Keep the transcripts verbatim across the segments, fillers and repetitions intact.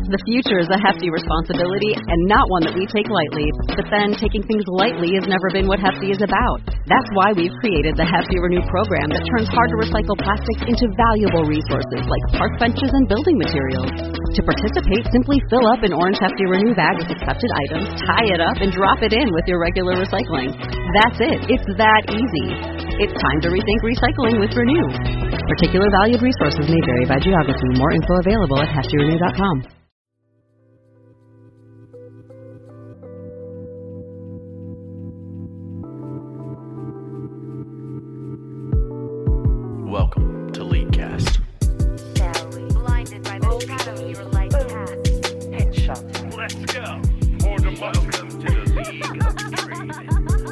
The future is a hefty responsibility and not one that we take lightly. But then, taking things lightly has never been what Hefty is about. That's why we've created the Hefty Renew program that turns hard-to-recycle plastics into valuable resources like park benches and building materials. To participate, simply fill up an orange Hefty Renew bag with accepted items, tie it up, and drop it in with your regular recycling. That's it. It's that easy. It's time to rethink recycling with Renew. Particular valued resources may vary by geography. More info available at hefty renew dot com. Welcome to Leaguecast. Blinded by the shadow your light casts. Headshot. Let's go. For the welcome to the League of Trade.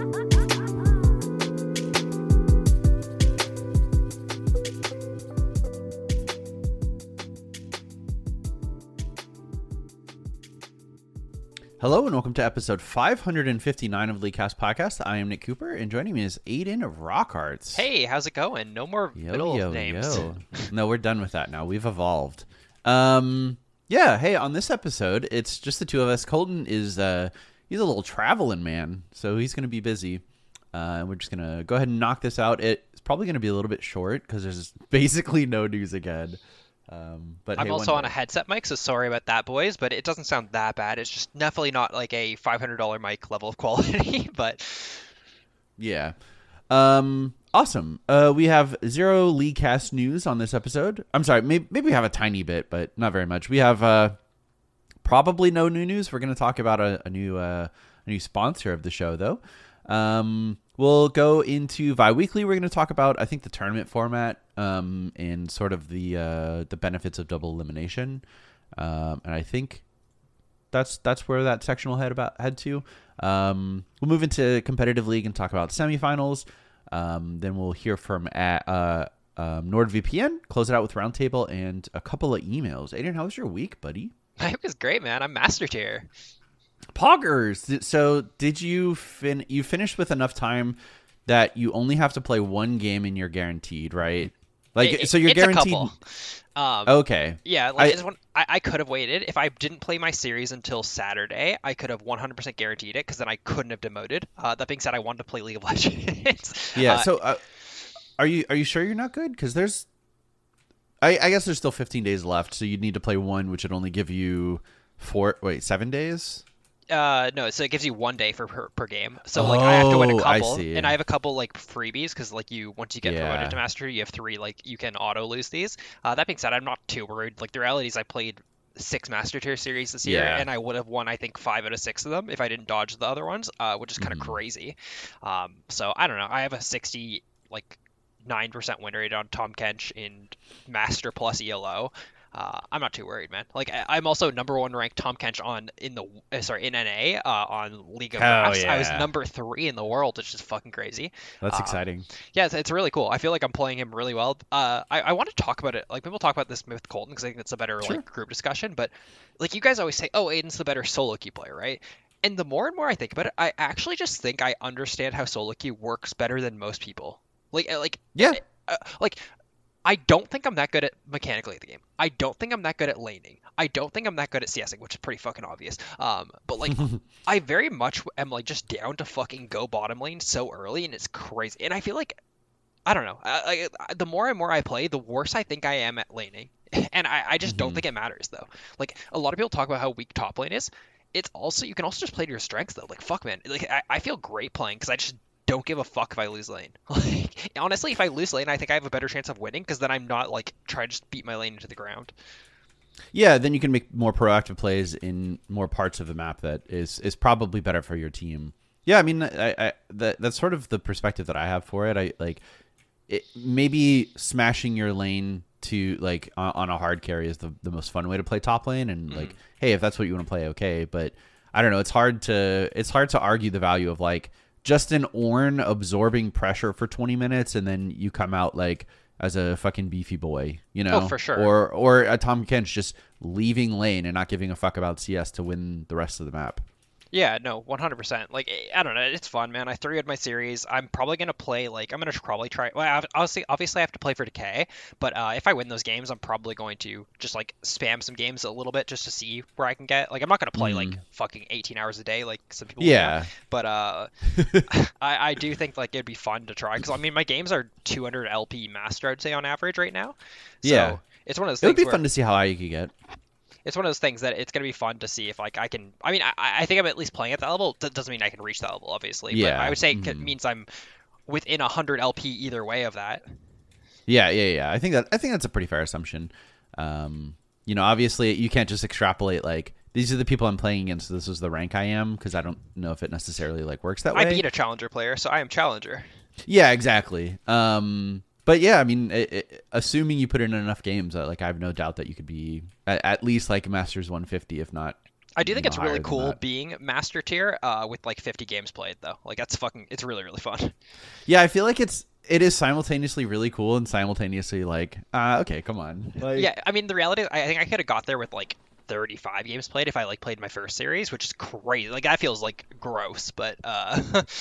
Hello and welcome to episode five hundred fifty-nine of Leaguecast Podcast. I am Nick Cooper and joining me is Aiden of Rockarts. Hey, how's it going? No more Yo, middle yo, names. yo. No, we're done with that now. We've evolved. Um, yeah, hey, on this episode, it's just the two of us. Colton is, uh, he's a little traveling man, so he's going to be busy. Uh, and we're just going to go ahead and knock this out. It's probably going to be a little bit short because there's basically no news again. Um, but I'm hey, also one on a day. headset mic, so sorry about that, boys, but it doesn't sound that bad. It's just definitely not like a five hundred dollars mic level of quality, but Yeah. Um, awesome. Uh, we have zero Leaguecast news on this episode. I'm sorry, maybe, maybe we have a tiny bit, but not very much. We have uh, probably no new news. We're going to talk about a, a new uh, a new sponsor of the show, though. Um, we'll go into Bi-Weekly. We're going to talk about, I think, the tournament format um, and sort of the uh, the benefits of double elimination. Um, and I think that's that's where that section will head about head to. Um, we'll move into competitive league and talk about semifinals. Um, then we'll hear from at, uh, um, NordVPN, close it out with roundtable and a couple of emails. Aiden, how was your week, buddy? it was great, man. I'm master tier. Poggers. So did you fin? You finished with enough time that you only have to play one game and you're guaranteed, right? Like, It- so you're it's guaranteed. A couple. Um, Okay. Yeah, like I- it's one, I, I could have waited. If I didn't play my series until Saturday, I could have one hundred percent guaranteed it because then I couldn't have demoted. Uh, that being said, I wanted to play League of Legends. Yeah. Uh, so, uh, are you are you sure you're not good? Because there's, I, I guess there's still fifteen days left, so you'd need to play one, which would only give you four. Wait, seven days. Uh, no, so it gives you one day for per, per game. So like I have to win a Oh, I couple, see. and I have a couple like freebies because like you once you get Yeah. promoted to master, you have three like you can auto lose these. Uh, that being said, I'm not too worried. Like the reality is, I played six master tier series this year, Yeah. and I would have won I think five out of six of them if I didn't dodge the other ones, uh, which is kind of Mhm. crazy. Um, so I don't know. I have a sixty like nine percent win rate on Tom Kench in master plus E L O. Uh, I'm not too worried, man. Like I, I'm also number one ranked Tom Kench on in the uh, sorry in N A uh, on League of Hell Drafts. I was yeah. number three in the world, which is fucking crazy. That's Um, exciting. Yeah, it's, it's really cool. I feel like I'm playing him really well. Uh, I, I want to talk about it. Like people talk about this with Colton because I think it's a better Sure. like group discussion. But like you guys always say, oh, Aiden's the better solo queue player, right? And the more and more I think about it, I actually just think I understand how solo queue works better than most people. Like uh, like Yeah. uh, like. I don't think I'm that good at mechanically at the game. I don't think I'm that good at laning. I don't think I'm that good at CSing, which is pretty fucking obvious. Um, but like, I very much am like just down to fucking go bottom lane so early, and it's crazy. And I feel like, I don't know. I, I, the more and more I play, the worse I think I am at laning. And I, I just don't Mhm. think it matters though. Like a lot of people talk about how weak top lane is. It's also you can also just play to your strengths though. Like fuck man, like I, I feel great playing because I just don't give a fuck if I lose lane. Like honestly, if I lose lane, I think I have a better chance of winning because then I'm not like trying to just beat my lane into the ground. Yeah, then you can make more proactive plays in more parts of the map that is is probably better for your team. Yeah, I mean, I, I that that's sort of the perspective that I have for it. I like it, maybe smashing your lane to like on, on a hard carry is the, the most fun way to play top lane, and Mm-hmm. like, hey, if that's what you want to play, okay. But I don't know. It's hard to it's hard to argue the value of like just an Ornn absorbing pressure for twenty minutes, and then you come out like as a fucking beefy boy, you know? Oh, for sure. Or or a Tom Kench just leaving lane and not giving a fuck about C S to win the rest of the map. Yeah, no, one hundred percent. Like, I don't know, it's fun, man. I three-wood my series. I'm probably gonna play like I'm gonna probably try. Well, I've- obviously, obviously, I have to play for Decay, but uh, if I win those games, I'm probably going to just like spam some games a little bit just to see where I can get. Like, I'm not gonna play like Mm. fucking eighteen hours a day like some people. do. Yeah. But uh, I I do think like it'd be fun to try because I mean my games are two hundred L P master, I'd say on average right now. So Yeah. it's one of those It would things be where fun to see how high you could get. it's one of those things that it's going to be fun to see if like I can. I mean, I, I think I'm at least playing at that level. That doesn't mean I can reach that level, obviously. But Yeah, I would say it mhm. means I'm within one hundred L P either way of that. Yeah, yeah, yeah. I think that I think that's a pretty fair assumption. Um, you know, obviously you can't just extrapolate like these are the people I'm playing against. So this is the rank I am because I don't know if it necessarily like works that way. I beat a challenger player, so I am challenger. Yeah, exactly. Um, but yeah, I mean, it, it, assuming you put in enough games, uh, like I have no doubt that you could be at, at least like Masters one fifty, if not. I do think you it's know, really higher than cool that. being master tier uh, with like fifty games played though. Like that's fucking. It's really really fun. Yeah, I feel like it's it is simultaneously really cool and simultaneously like, uh, okay, come on. Like, Yeah, I mean the reality is I think I could have got there with like thirty-five games played if I like played my first series, which is crazy. Like that feels like gross, but uh,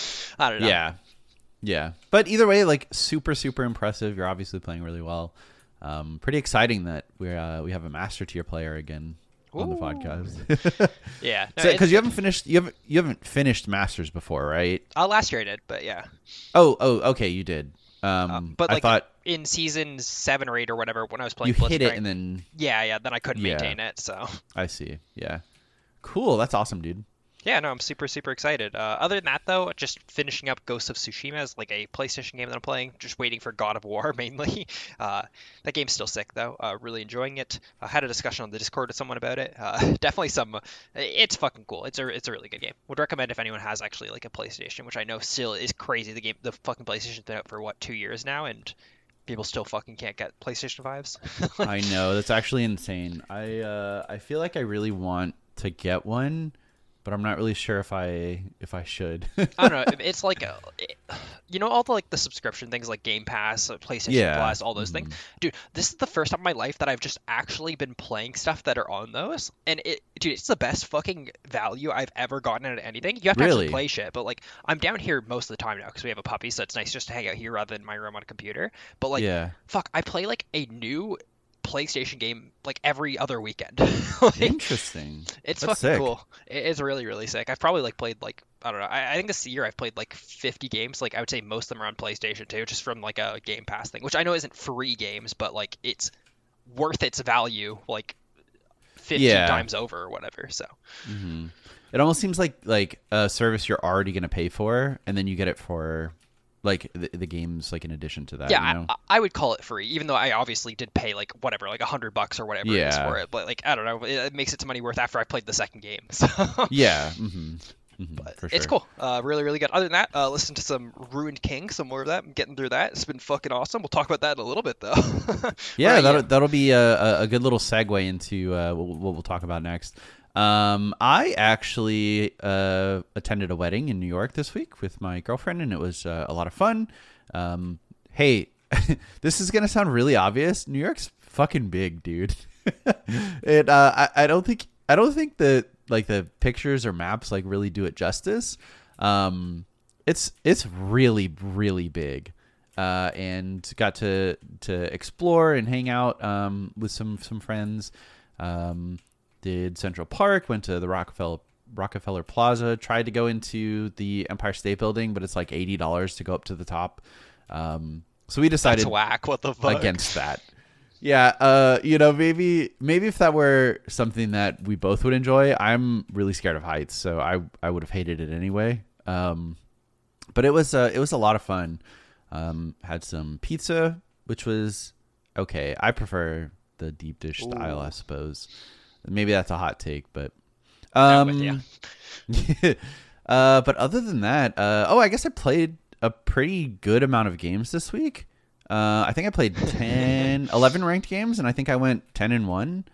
I don't know. Yeah. Yeah. But either way, like super, super impressive. You're obviously playing really well. Um, pretty exciting that we're uh, we have a master tier player again on the Ooh. podcast. Yeah, no, Because it's- you haven't finished you haven't you haven't finished masters before, right? Uh, last year I did, but yeah. Oh, oh, okay, you did. Um, Uh, but I like thought in season seven or eight or whatever, when I was you playing hit it Blitzcrank- and then yeah, yeah, then I couldn't Yeah. maintain it. So I see. Yeah. Cool. That's awesome, dude. yeah, no, I'm super super excited. Uh, other than that, though, just finishing up Ghost of Tsushima is like a PlayStation game that I'm playing. Just waiting for God of War mainly. Uh, that game's still sick though. Uh, really enjoying it. I had a discussion on the Discord with someone about it. Uh, definitely some. It's fucking cool. It's a it's a really good game. Would recommend if anyone has actually like a PlayStation, which I know still is crazy. The game, the fucking PlayStation's been out for what two years now, and people still fucking can't get PlayStation fives. I know that's actually insane. I uh, I feel like I really want to get one, but I'm not really sure if I if I should. I don't know. It's like, a, it- you know, all the like the subscription things like Game Pass, uh, PlayStation Yeah. Plus, all those Mhm. things. Dude, this is the first time in my life that I've just actually been playing stuff that are on those, and it, dude, it's the best fucking value I've ever gotten out of anything. You have to Really? actually play shit, but like I'm down here most of the time now because we have a puppy, so it's nice just to hang out here rather than in my room on a computer. But like, Yeah. fuck, I play like a new PlayStation game like every other weekend. Like, Interesting. it's That's fucking sick. cool. It- It's really, really sick. I've probably like played like I don't know. I, I think this year I've played like fifty games. Like I would say most of them are on PlayStation too, just from like a Game Pass thing, which I know isn't free games, but like it's worth its value like fifty Yeah. times over or whatever. So hmm It almost seems like like a service you're already going to pay for, and then you get it for like the, the games like in addition to that. yeah, you know? I, I would call it free, even though I obviously did pay like whatever, like a hundred bucks or whatever it is Yeah. for it. But like I don't know, it, it makes its money worth after I played the second game. So yeah. hmm hmm But for sure. it's cool. Uh, really, really good. Other than that, uh, listen to some Ruined King, some more of that. I'm getting through that. It's been fucking awesome. We'll talk about that in a little bit, though. Yeah, Right, that'll that'll be a, a- a good little segue into uh, what what we'll talk about next. Um, I actually uh, attended a wedding in New York this week with my girlfriend, and it was uh, a lot of fun. Um, hey, this is gonna sound really obvious. New York's fucking big, dude. it uh, I, I don't think I don't think that like the pictures or maps like really do it justice. Um, it's it's really really big. Uh, and got to to explore and hang out um, with some some friends. Um, did Central Park, went to the Rockefeller Rockefeller Plaza, tried to go into the Empire State Building, but it's like eighty dollars to go up to the top. Um, so we decided That's whack. What the fuck? against that. Yeah, uh, you know, maybe maybe if that were something that we both would enjoy. I'm really scared of heights, so I I would have hated it anyway. Um, but it was uh, it was a lot of fun. Um, had some pizza, which was okay. I prefer the deep dish style, I suppose. Maybe that's a hot take, but I'm um, with ya. uh, but other than that, uh, oh, I guess I played a pretty good amount of games this week. Uh, I think I played ten, eleven ranked games, and I think I went ten and one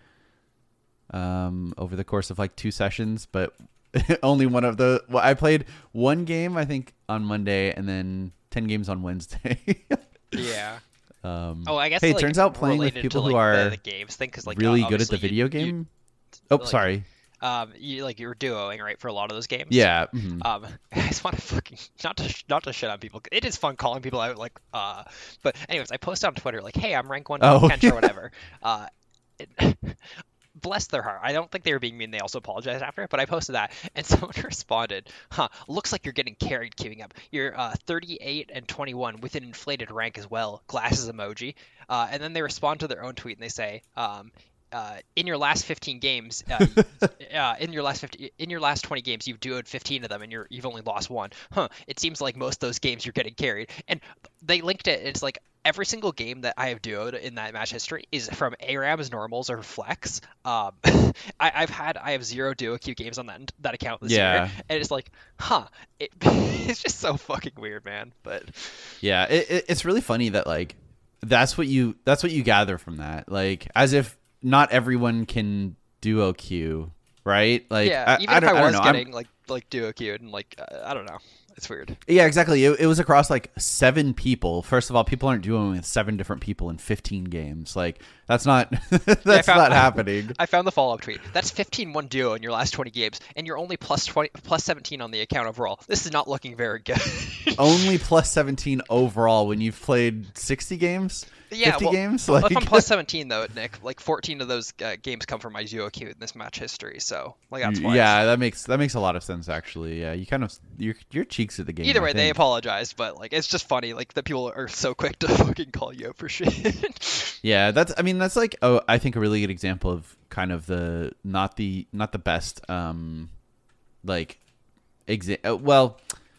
um, over the course of like two sessions. But only one of the well, I played one game I think on Monday, and then ten games on Wednesday. Yeah. um, Oh, I guess. hey, it like, turns out playing with related people to, who like, are the, the games thing, because like really uh, good at the obviously video you- you- game. oh, like- sorry. Um, you like you were duoing right for a lot of those games. Yeah. mhm. Um, I just want to fucking not to sh- not to shit on people. It is fun calling people out, like, uh. But anyways, I posted on Twitter like, "Hey, I'm rank one Oh, Kensha or whatever." Uh, it, bless their heart. I don't think they were being mean. They also apologized after, but I posted that, and someone responded, "Huh, looks like you're getting carried queuing up. You're uh, thirty-eight and twenty-one with an inflated rank as well." Glasses emoji. Uh, and then they respond to their own tweet and they say, um, uh, in your last fifteen games, uh, uh, in your last fifty, in your last twenty games, you've duoed fifteen of them, and you're you've only lost one. Huh? It seems like most of those games you're getting carried. And they linked it. It's like every single game that I have duoed in that match history is from A RAMs, normals, or flex. Um, I, I've had I have zero duo queue games on that that account this Yeah. year, and it's like, huh? It, it's just so fucking weird, man. But Yeah, it, it, it's really funny that like that's what you that's what you gather from that. Like as if not everyone can duo queue, right? Like yeah, I, even I if don't, I I was don't know. I'm- getting like like duo queued and like uh, I don't know, it's weird. Yeah, exactly. It, it was across like seven people. First of all, people aren't duoing with seven different people in fifteen games. Like that's not that's found- not happening. I found the follow-up tweet. That's fifteen one duo in your last twenty games, and you're only plus twenty, plus seventeen on the account overall. This is not looking very good. Only plus seventeen overall when you've played sixty games. Yeah, fifty well, games. well, Like if I'm plus seventeen though, Nick, like fourteen of those uh, games come from my duo queue in this match history. So like that's why. yeah, that makes that makes a lot of sense actually. Yeah, you kind of your your cheeks at the game. Either I way, they think. apologized, but like it's just funny, like that people are so quick to fucking call you out for shit. Yeah, that's. I mean, that's like. Oh, I think a really good example of kind of the not the not the best. Um, like, exa- uh, well,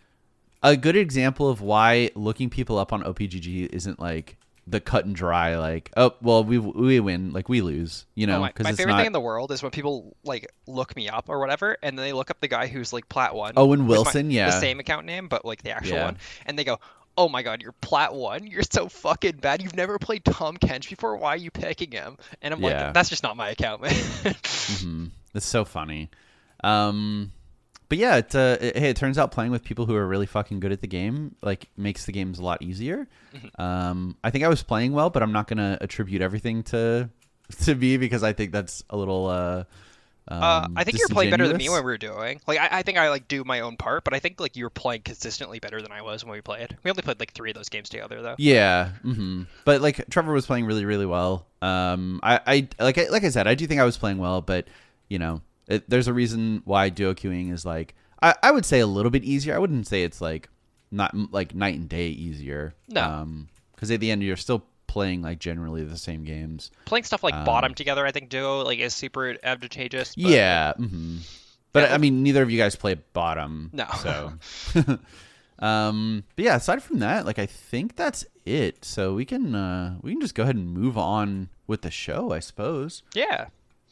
a good example of why looking people up on O P G G isn't like the cut and dry. Like, oh, well, we we win, like we lose. You know, Oh, my because my it's favorite not. thing in the world is when people like look me up or whatever, and then they look up the guy who's like plat one. Owen with my- Wilson, yeah. the same account name, but like the actual Yeah. one, and they go, "Oh my god, you're plat one. You're so fucking bad. You've never played Tom Kench before. Why are you picking him?" And I'm Yeah. like, "That's just not my account, man." Mhm. It's so funny. Um, but yeah, it, uh, it, hey, it turns out playing with people who are really fucking good at the game like makes the games a lot easier. Um, I think I was playing well, but I'm not gonna attribute everything to to me because I think that's a little. Uh, um, Uh, I think you're playing better than me disingenuous. when we were doing. Like, I, I think I like do my own part, but I think like you were playing consistently better than I was when we played. We only played like three of those games together, though. Yeah, hmm but like Trevor was playing really, really well. Um, I, I like, I, like I said, I do think I was playing well, but you know, it, there's a reason why duo queuing is like, I, I would say a little bit easier. I wouldn't say it's like not like night and day easier. No. um, because at the end you're still playing like generally the same games. Playing stuff like Um, bottom together, I think duo like is super advantageous. But, Yeah, hmm but Yeah. I mean, neither of you guys play bottom. No. So, um, but yeah, aside from that, like I think that's it. So we can uh, we can just go ahead and move on with the show, I suppose. Yeah.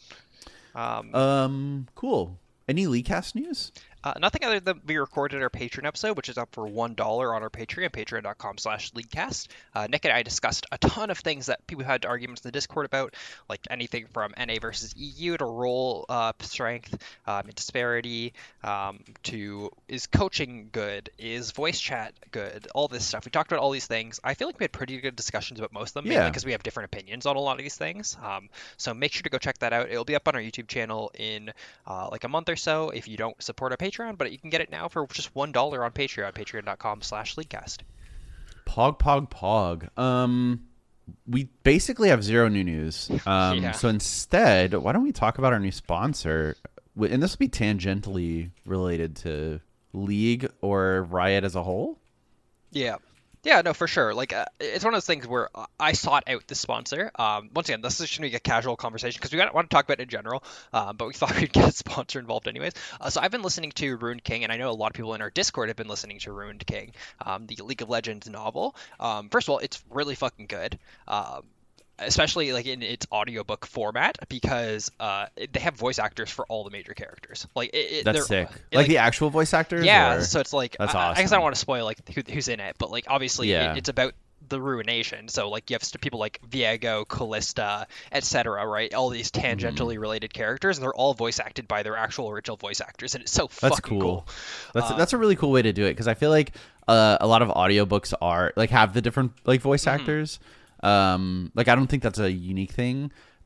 Um, Um, cool. Any LeagueCast news? Uh, nothing other than we recorded our Patreon episode, which is up for one dollar on our Patreon, patreon.com slash leaguecast. Uh, Nick and I discussed a ton of things that people had arguments in the Discord about, like anything from N A versus E U to role uh, strength, um, and disparity, um, to is coaching good, is voice chat good, all this stuff. We talked about all these things. I feel like we had pretty good discussions about most of them, mainly Yeah. because we have different opinions on a lot of these things. Um, so make sure to go check that out. It'll be up on our YouTube channel in uh, like a month or so if you don't support our Patreon. But you can get it now for just one dollar on Patreon, patreon.com slash leaguecast. Pog, pog, pog. Um, we basically have zero new news. Um, Yeah. so instead, why don't we talk about our new sponsor? W- And this will be tangentially related to League or Riot as a whole. Yeah. Yeah, no, for sure. Like, uh, it's one of those things where uh, I sought out the sponsor. Um, once again, this is just going to be a casual conversation because we got, want to talk about it in general, um, but we thought we'd get a sponsor involved anyways. Uh, so I've been listening to Ruined King, and I know a lot of people in our Discord have been listening to Ruined King, um, the League of Legends novel. Um, first of all, it's really fucking good. Um, especially like in its audiobook format because uh, they have voice actors for all the major characters. Like it, it, That's they're- sick. it, Like, the actual voice actors? yeah, or- so it's like That's I, I guess I awesome. don't want to spoil like who, who's in it, but like obviously Yeah. it, it's about the ruination. So like you have st- people like Viego, Callista, et cetera. Right, all these tangentially Mm-hmm. related characters, and they're all voice acted by their actual original voice actors, and it's so That's fucking cool. cool. That's Uh, that's a really cool way to do it because I feel like uh, a lot of audiobooks are like have the different like voice Mm-hmm. actors. Um, like I don't think that's a unique thing,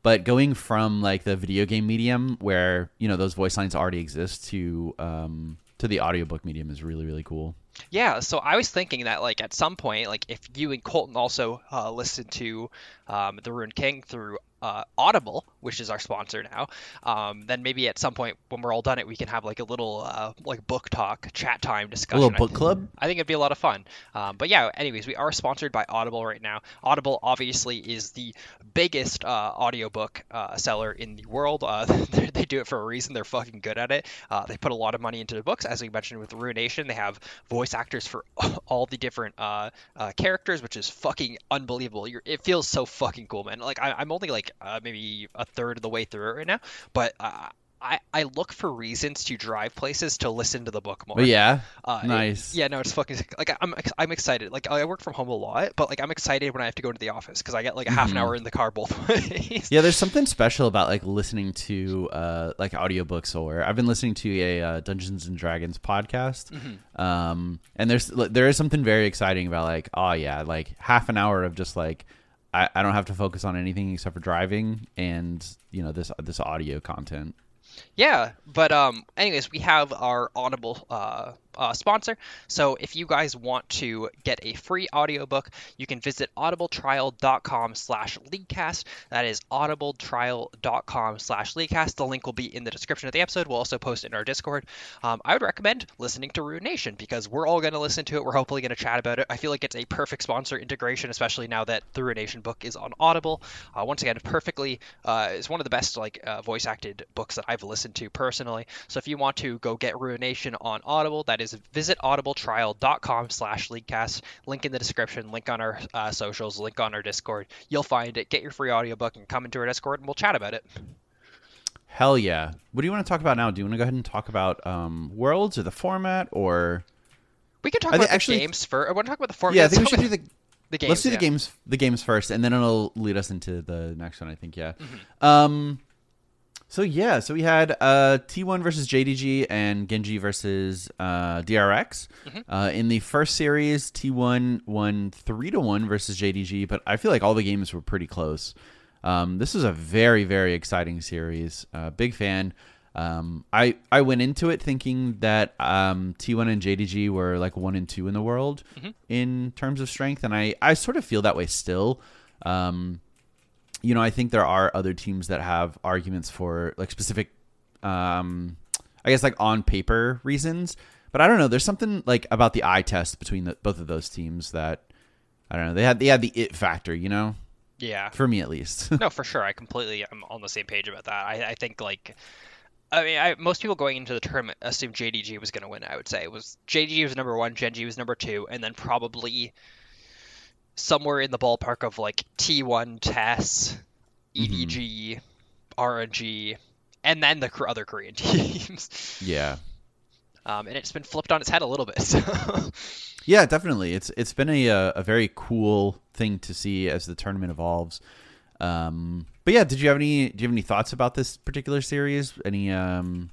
But going from like the video game medium where, you know, those voice lines already exist to um, to the audiobook medium is really, really cool. Yeah, so I was thinking that like at some point, like if you and Colton also uh, listen to um, The Ruined King through uh, Audible, which is our sponsor now, um, then maybe at some point when we're all done it, we can have like a little uh, like book talk, chat time A discussion. little I book think- club. I think it'd be a lot of fun. Um, but yeah, anyways, we are sponsored by Audible right now. Audible obviously is the biggest uh, audiobook uh, seller in the world. Uh, they they do it for a reason. They're fucking good at it. Uh, they put a lot of money into the books. As we mentioned with Ruination, they have voice actors for all the different uh, uh, characters, which is fucking unbelievable. You're, it feels so fucking cool, man. Like I, I'm only like uh, maybe a third of the way through it right now, but uh, I, I look for reasons to drive places to listen to the book more. But yeah, Uh, it- nice. yeah, no, it's fucking like I'm ex- I'm excited. Like I work from home a lot, but like I'm excited when I have to go to the office because I get like a half an hour in the car both ways. Yeah, there's something special about like listening to uh, like audiobooks, or I've been listening to a uh, Dungeons and Dragons podcast, um, and there's there is something very exciting about like, oh yeah, like half an hour of just like I, I don't have to focus on anything except for driving and you know this this audio content. Yeah, but um, anyways, we have our Audible uh, uh, sponsor. So if you guys want to get a free audiobook, you can visit audibletrial.com slash leadcast. That is audibletrial.com slash leadcast. The link will be in the description of the episode. We'll also post it in our Discord. Um, I would recommend listening to Ruination because we're all going to listen to it. We're hopefully going to chat about it. I feel like it's a perfect sponsor integration, especially now that the Ruination book is on Audible. Uh, once again, perfectly, uh, it's one of the best like uh, voice acted books that I've listened to personally. So if you want to go get Ruination on Audible, that is visit audibletrial.com slash leadcast. Link in the description, link on our uh, socials, link on our Discord. You'll find it. Get your free audiobook and come into our Discord and we'll chat about it. Hell yeah! What do you want to talk about now? Do you want to go ahead and talk about um, worlds or the format, or We can talk I about think the actually- games first. I want to talk about the format. yeah, I think we should do the the games. Let's do the yeah. games the games first, and then it'll lead us into the next one. I think, yeah. Mm-hmm. Um, so yeah, so we had uh, T one versus J D G and Genji versus uh, D R X. Mm-hmm. Uh, in the first series, T one won three to one versus J D G, but I feel like all the games were pretty close. Um, this was a very very exciting series. Uh, big fan. Um, I I went into it thinking that um, T one and J D G were like one and two in the world Mm-hmm. in terms of strength, and I I sort of feel that way still. Um, you know, I think there are other teams that have arguments for like specific, um, I guess like on paper reasons, but I don't know. There's something like about the eye test between the, both of those teams that I don't know. They had they had the it factor, you know, Yeah. for me at least. No, for sure. I completely am on the same page about that. I, I think like, I mean, I, most people going into the tournament assumed J D G was going to win. I would say it was J D G was number one, Genji was number two, and then probably somewhere in the ballpark of like T one, T E S, E D G, R N G, and then the cr- other Korean teams. Yeah. Um, and it's been flipped on its head a little bit. So. Yeah, definitely. It's it's been a uh, a very cool thing to see as the tournament evolves. Um, but yeah, did you have any do you have any thoughts about this particular series? Any um,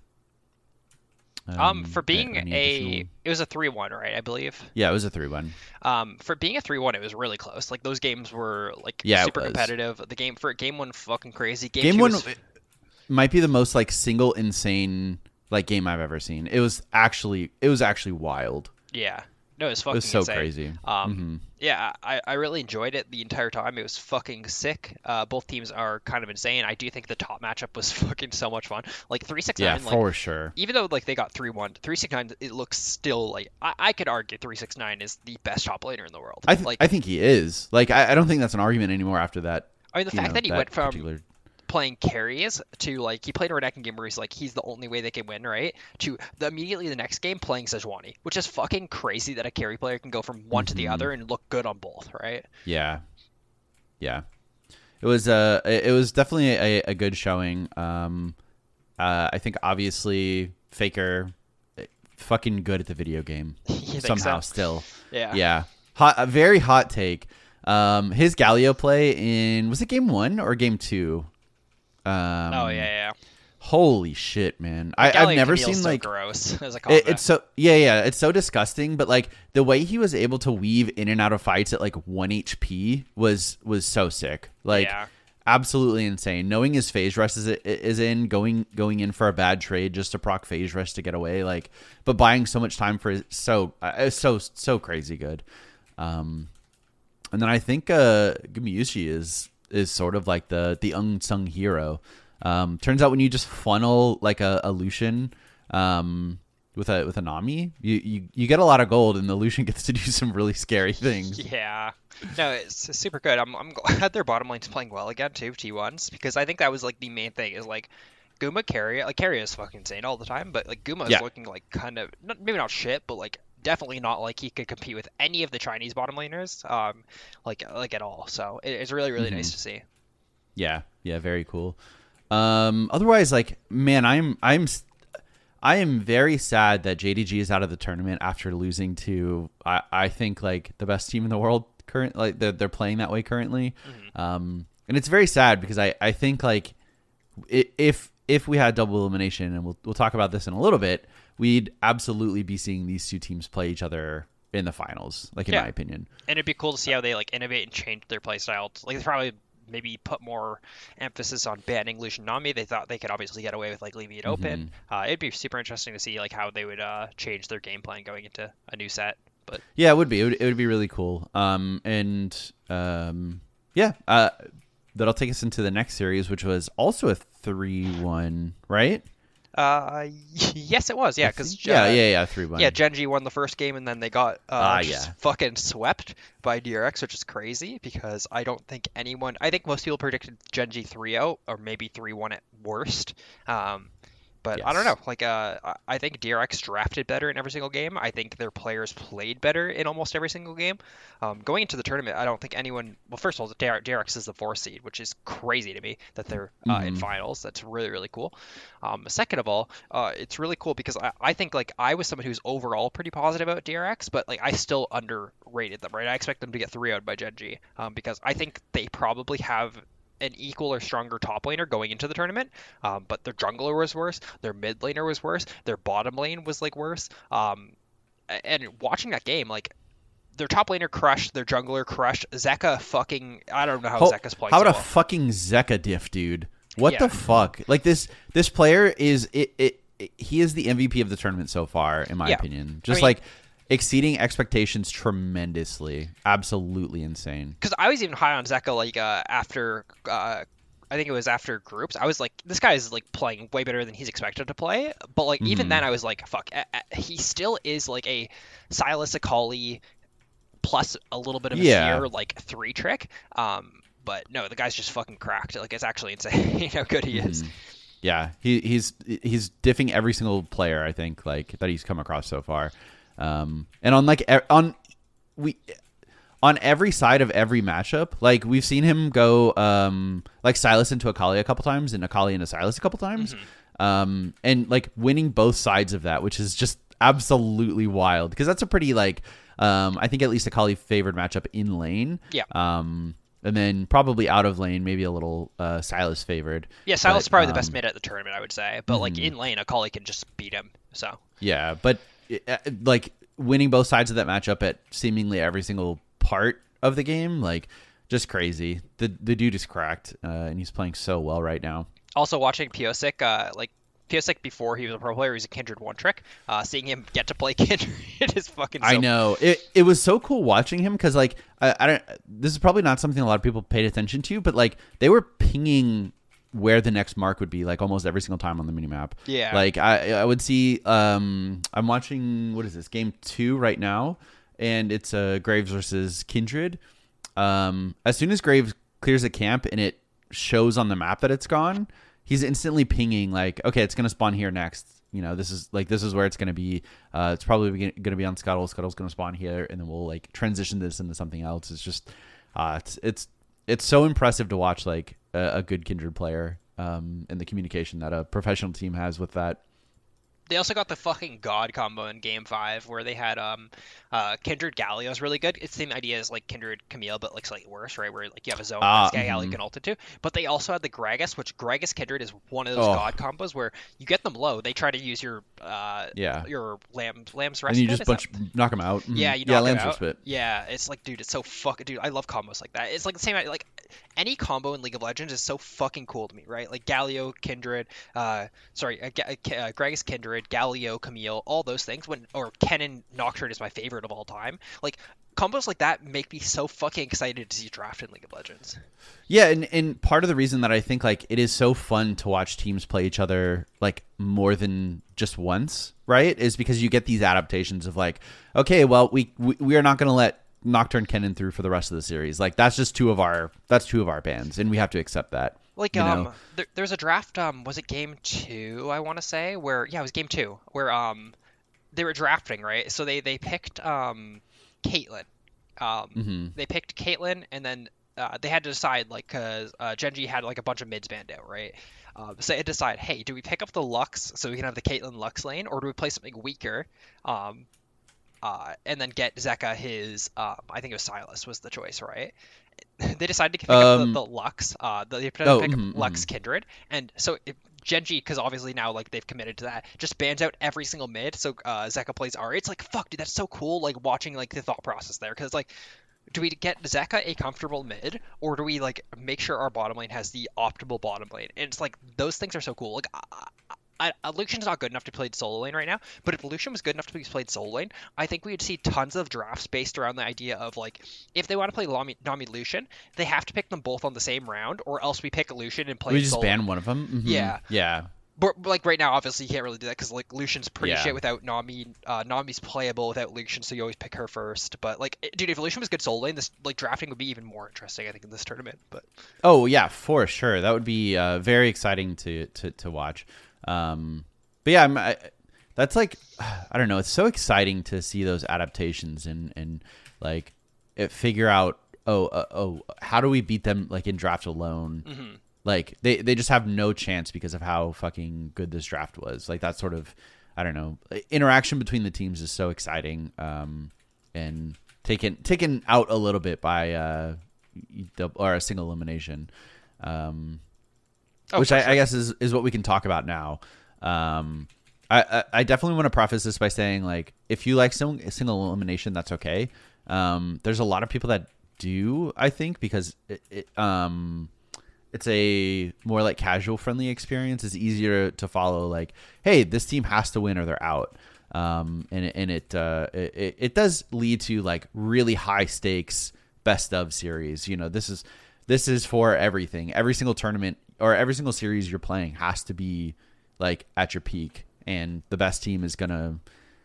Um, for being any a, additional- it was a three one, right? I believe. yeah, it was a three one. Um, for being a three one, it was really close. Like those games were like Yeah, it super was. competitive. The game for game one, fucking crazy. Game, Game two one was- might be the most like single insane like game I've ever seen. It was actually it was actually wild. yeah, no, it was fucking It was so insane. crazy. Um, Mhm. yeah, I, I really enjoyed it the entire time. It was fucking sick. Uh, both teams are kind of insane. I do think the top matchup was fucking so much fun. Like three six Yeah, nine, like for sure. even though like they got three one, three six nine, it looks still like I, I could argue three six nine is the best top laner in the world. I th- like I think he is. Like I, I don't think that's an argument anymore after that. I mean the you fact know, that he went from particular... playing carries to like he played a Renekton game where he's like he's the only way they can win, right? To the immediately the next game playing Sejuani, which is fucking crazy that a carry player can go from one to the Mhm. other and look good on both, right? Yeah, yeah. It was uh it it was definitely a, a good showing. Um, uh, I think obviously Faker, eh, fucking good at the video game You think somehow so? still. Yeah. Yeah, hot, a very hot take. Um, his Galio play in was it game one or game two? Um, Oh yeah, yeah. Holy shit, man! I, Gallion I've never Camille's seen so like gross as a it, combat. it's so yeah yeah it's so disgusting. But like the way he was able to weave in and out of fights at like one H P was was so sick. Like Yeah. absolutely insane. Knowing his phase rush is is in, going going in for a bad trade just to proc phase rush to get away, like, but buying so much time for his, so uh, so so crazy good. Um, and then I think uh, Gumayusi is is sort of like the the unsung hero. Um, turns out when you just funnel like a, a Lucian um, with a with a Nami, you, you you get a lot of gold, and the Lucian gets to do some really scary things. Yeah. No, it's super good. I'm I'm glad their bottom lane's playing well again too, T ones, because I think that was like the main thing is like Guma carry like carry is fucking insane all the time, but like Guma is Yeah. looking like kind of not, maybe not shit, but like definitely not like he could compete with any of the Chinese bottom laners, um, like like at all. So it, it's really really Mhm. nice to see. Yeah, yeah, very cool. Um, otherwise, like, man, I'm I'm I am very sad that J D G is out of the tournament after losing to I, I think like the best team in the world current like they're, they're playing that way currently. Mm-hmm. Um, and it's very sad because I, I think like i- if if we had double elimination, and we'll we'll talk about this in a little bit, we'd absolutely be seeing these two teams play each other in the finals, like in Yeah. my opinion. And it'd be cool to see how they like innovate and change their playstyle. Like they probably maybe put more emphasis on banning Lucian Nami. They thought they could obviously get away with like leaving it open. Uh, it'd be super interesting to see like how they would uh, change their game plan going into a new set. But Yeah, it would be. It would, it would be really cool. Um, and um, yeah, uh, that'll take us into the next series, which was also a three one, right? uh, yes, it was. Yeah, because yeah, yeah, yeah, three one. Yeah, Genji won the first game, and then they got uh, Ah, just yeah. fucking swept by D R X, which is crazy because I don't think anyone. I think most people predicted Genji three oh or maybe three one at worst. Um, but I don't Yes. know. Like, uh, I- I think D R X drafted better in every single game. I think their players played better in almost every single game. Um, going into the tournament, I don't think anyone. Well, first of all, D R X is the fourth seed, which is crazy to me that they're uh, in Mhm. finals. That's really really cool. Um, second of all, uh, it's really cool because I, I think like I was someone who's overall pretty positive about D R X, but like I still underrated them. Right, I expect them to get three out by Genji um, because I think they probably have an equal or stronger top laner going into the tournament, um, but their jungler was worse, their mid laner was worse, their bottom lane was like worse. Um, a- and watching that game, like their top laner crushed, their jungler crushed. Zeka fucking, I don't know how How, Zeka's playing how so about a well. fucking Zeka diff, dude? What Yeah. the fuck? Like this this player is it, it, it he is the M V P of the tournament so far, in my Yeah. opinion. Just mean- like exceeding expectations tremendously. Absolutely insane. Because I was even high on Zeka like uh, after uh, I think it was after groups. I was like, this guy is like playing way better than he's expected to play. But like even Mhm. then, I was like, fuck, a- a- he still is like a Silas Akali plus a little bit of a Yeah. fear like three trick. Um, but no, the guy's just fucking cracked. Like it's actually insane how good he is. Mhm. Yeah, he he's he's diffing every single player I think like that he's come across so far, um, and on like e- on we on every side of every matchup, like we've seen him go um, like Silas into Akali a couple times and Akali into Silas a couple times, um, and like winning both sides of that, which is just absolutely wild because that's a pretty like um, I think at least Akali favored matchup in lane, Yeah. um, and then probably out of lane maybe a little uh, Silas favored. Yeah, Silas But, is probably the best um, mid at the tournament, I would say. But like mhm. in lane, Akali can just beat him. So Yeah, but uh, like winning both sides of that matchup at seemingly every single part of the game, like just crazy. The the dude is cracked, uh, and he's playing so well right now. also watching Piosik, uh, like Piosik before he was a pro player, he was a Kindred one trick. Uh, seeing him get to play Kindred is fucking. So I know it. It was so cool watching him because like I, I don't. This is probably not something a lot of people paid attention to, but like they were pinging where the next mark would be like almost every single time on the minimap. Yeah. Like I I would see. Um, I'm watching what is this game two right now, and it's uh, Graves versus Kindred. Um, as soon as Graves clears a camp and it shows on the map that it's gone, he's instantly pinging like, okay, it's gonna spawn here next. You know, this is like this is where it's gonna be. Uh, it's probably gonna be on Scuttle. Scuttle's gonna spawn here, and then we'll like transition this into something else. It's just, uh, it's it's it's so impressive to watch like a, a good Kindred player, um, and the communication that a professional team has with that. They also got the fucking God combo in Game Five, where they had um, uh, Kindred Galio is really good. It's the same idea as like Kindred Camille, but like slightly worse, right? Where like you have a zone Ah, that Galio mhm. can ult it to. But they also had the Gragas, which Gragas Kindred is one of those Oh. God combos where you get them low, they try to use your uh, Yeah. your lamb lamb's And respite. you just is bunch that- knock him out. Mhm. Yeah, you yeah, knock it Lamb's out. Respite. Yeah, it's like, dude, it's so fucking, dude. I love combos like that. It's like the same, like any combo in League of Legends is so fucking cool to me, right? Like Galio, Kindred, uh, sorry, uh, Ga- uh, Gragas, Kindred, Galio, Camille, all those things. When or Kennen Nocturne is my favorite of all time. Like combos like that make me so fucking excited to see draft in League of Legends. Yeah, and, and part of the reason that I think like it is so fun to watch teams play each other like more than just once, right? Is because you get these adaptations of like, okay, well we we, we are not going to let Nocturne Kennen through for the rest of the series. Like that's just two of our that's two of our bans, and we have to accept that. Like you um, know? there, there's a draft. Um, was it game two? I want to say where yeah, it was game two where um, they were drafting right. So they they picked um, Caitlyn. Um, Mm-hmm. they picked Caitlyn, and then uh, they had to decide like because uh, Genji had like a bunch of mids banned out, right? Um, so they had to decide, hey, do we pick up the Lux so we can have the Caitlyn Lux lane, or do we play something weaker? Um, uh, and then get Zeka his, um, I think it was Silas was the choice, right? They decided to pick up Um, the, the Lux, uh, they picked oh, pick up mhm, Lux mhm. Kindred, and so if Genji, because obviously now like they've committed to that, just bans out every single mid. So uh, Zeka plays Ari. It's like fuck, dude, that's so cool. Like watching like the thought process there, because like, do we get Zeka a comfortable mid, or do we like make sure our bottom lane has the optimal bottom lane? And it's like those things are so cool. Like. I, I, I, Lucian's not good enough to play solo lane right now, but if Lucian was good enough to be played solo lane, I think we would see tons of drafts based around the idea of like, if they want to play Nami, Nami Lucian, they have to pick them both on the same round, or else we pick Lucian and play We just solo. ban one of them. Mhm. Yeah. Yeah. But like right now, obviously you can't really do that because like Lucian's pretty Yeah. shit without Nami. Uh, Nami's playable without Lucian, so you always pick her first. But like, it- dude, if Lucian was good solo lane, this like drafting would be even more interesting, I think, in this tournament. But Oh yeah, for sure. That would be uh, very exciting to to to watch. Um, but yeah, I'm, I, that's like I don't know. It's so exciting to see those adaptations and and like it, figure out oh uh, oh how do we beat them like in draft alone. Mhm. Like they, they just have no chance because of how fucking good this draft was. Like that sort of, I don't know, interaction between the teams is so exciting, um, and taken taken out a little bit by uh, the, or a single elimination, um, Oh, which for I, sure. I guess is, is what we can talk about now. Um, I, I, I definitely want to preface this by saying like if you like some single elimination, that's okay. Um, there's a lot of people that do, I think, because it, it um. it's a more like casual friendly experience. It's easier to follow like, hey, this team has to win or they're out. Um, and it, and it, uh, it, it does lead to like really high stakes best of series. You know, this is, this is for everything. Every single tournament or every single series you're playing has to be like at your peak, and the best team is going to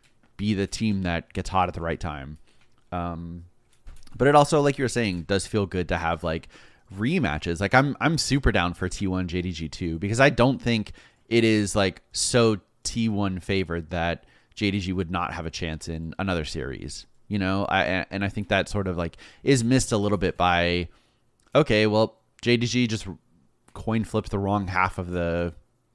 be the team that gets hot at the right time. Um, but it also, like you were saying, does feel good to have like rematches. Like I'm I'm super down for T one J D G two because I don't think it is like so T one favored that J D G would not have a chance in another series. You know, I and I think that sort of like is missed a little bit by okay, well, J D G just coin flipped the wrong half of the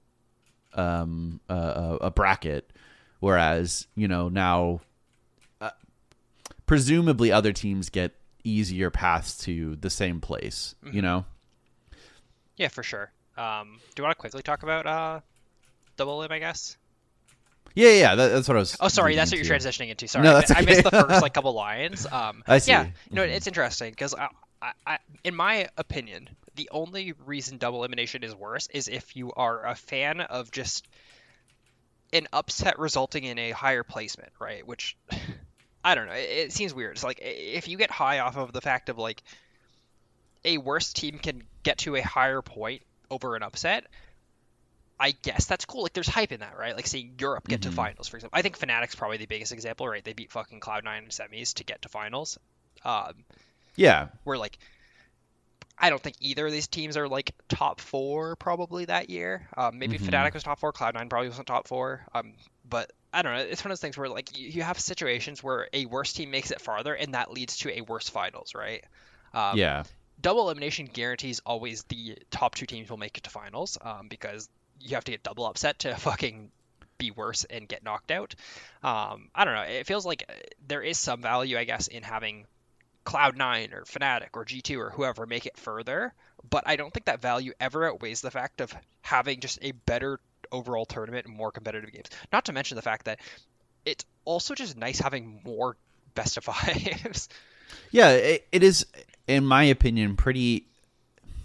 um uh, a bracket, whereas, you know, now uh, presumably other teams get easier paths to the same place, Mm-hmm. you know? yeah, for sure. Um, do you want to quickly talk about uh, Double Lim, I guess? Yeah, yeah, that, that's what I was. Oh, sorry, leading that's what you're into. transitioning into. Sorry, No, I, that's I missed the okay. first like couple lines. Um, I see. Yeah, you know, Mhm. it's interesting because I, I, I, in my opinion, the only reason double elimination is worse is if you are a fan of just an upset resulting in a higher placement, right? Which I don't know. It, it seems weird. It's like if you get high off of the fact of like a worse team can get to a higher point over an upset. I guess that's cool. Like, there's hype in that, right? Like, seeing Europe get Mhm. to finals, for example. I think Fnatic's probably the biggest example, right? They beat fucking Cloud nine in semis to get to finals. Um, Yeah, where, like, I don't think either of these teams are, like, top four probably that year. Um, maybe Mhm. Fnatic was top four. Cloud nine probably wasn't top four. Um, but I don't know. It's one of those things where, like, you, you have situations where a worse team makes it farther, and that leads to a worse finals, right? Um, yeah, double elimination guarantees always the top two teams will make it to finals, um, because you have to get double upset to fucking be worse and get knocked out. Um, I don't know. It feels like uh, there is some value, I guess, in having Cloud nine or Fnatic or G two or whoever make it further, but I don't think that value ever outweighs the fact of having just a better overall tournament and more competitive games. Not to mention the fact that it's also just nice having more best of fives. yeah. It, it is, in my opinion, pretty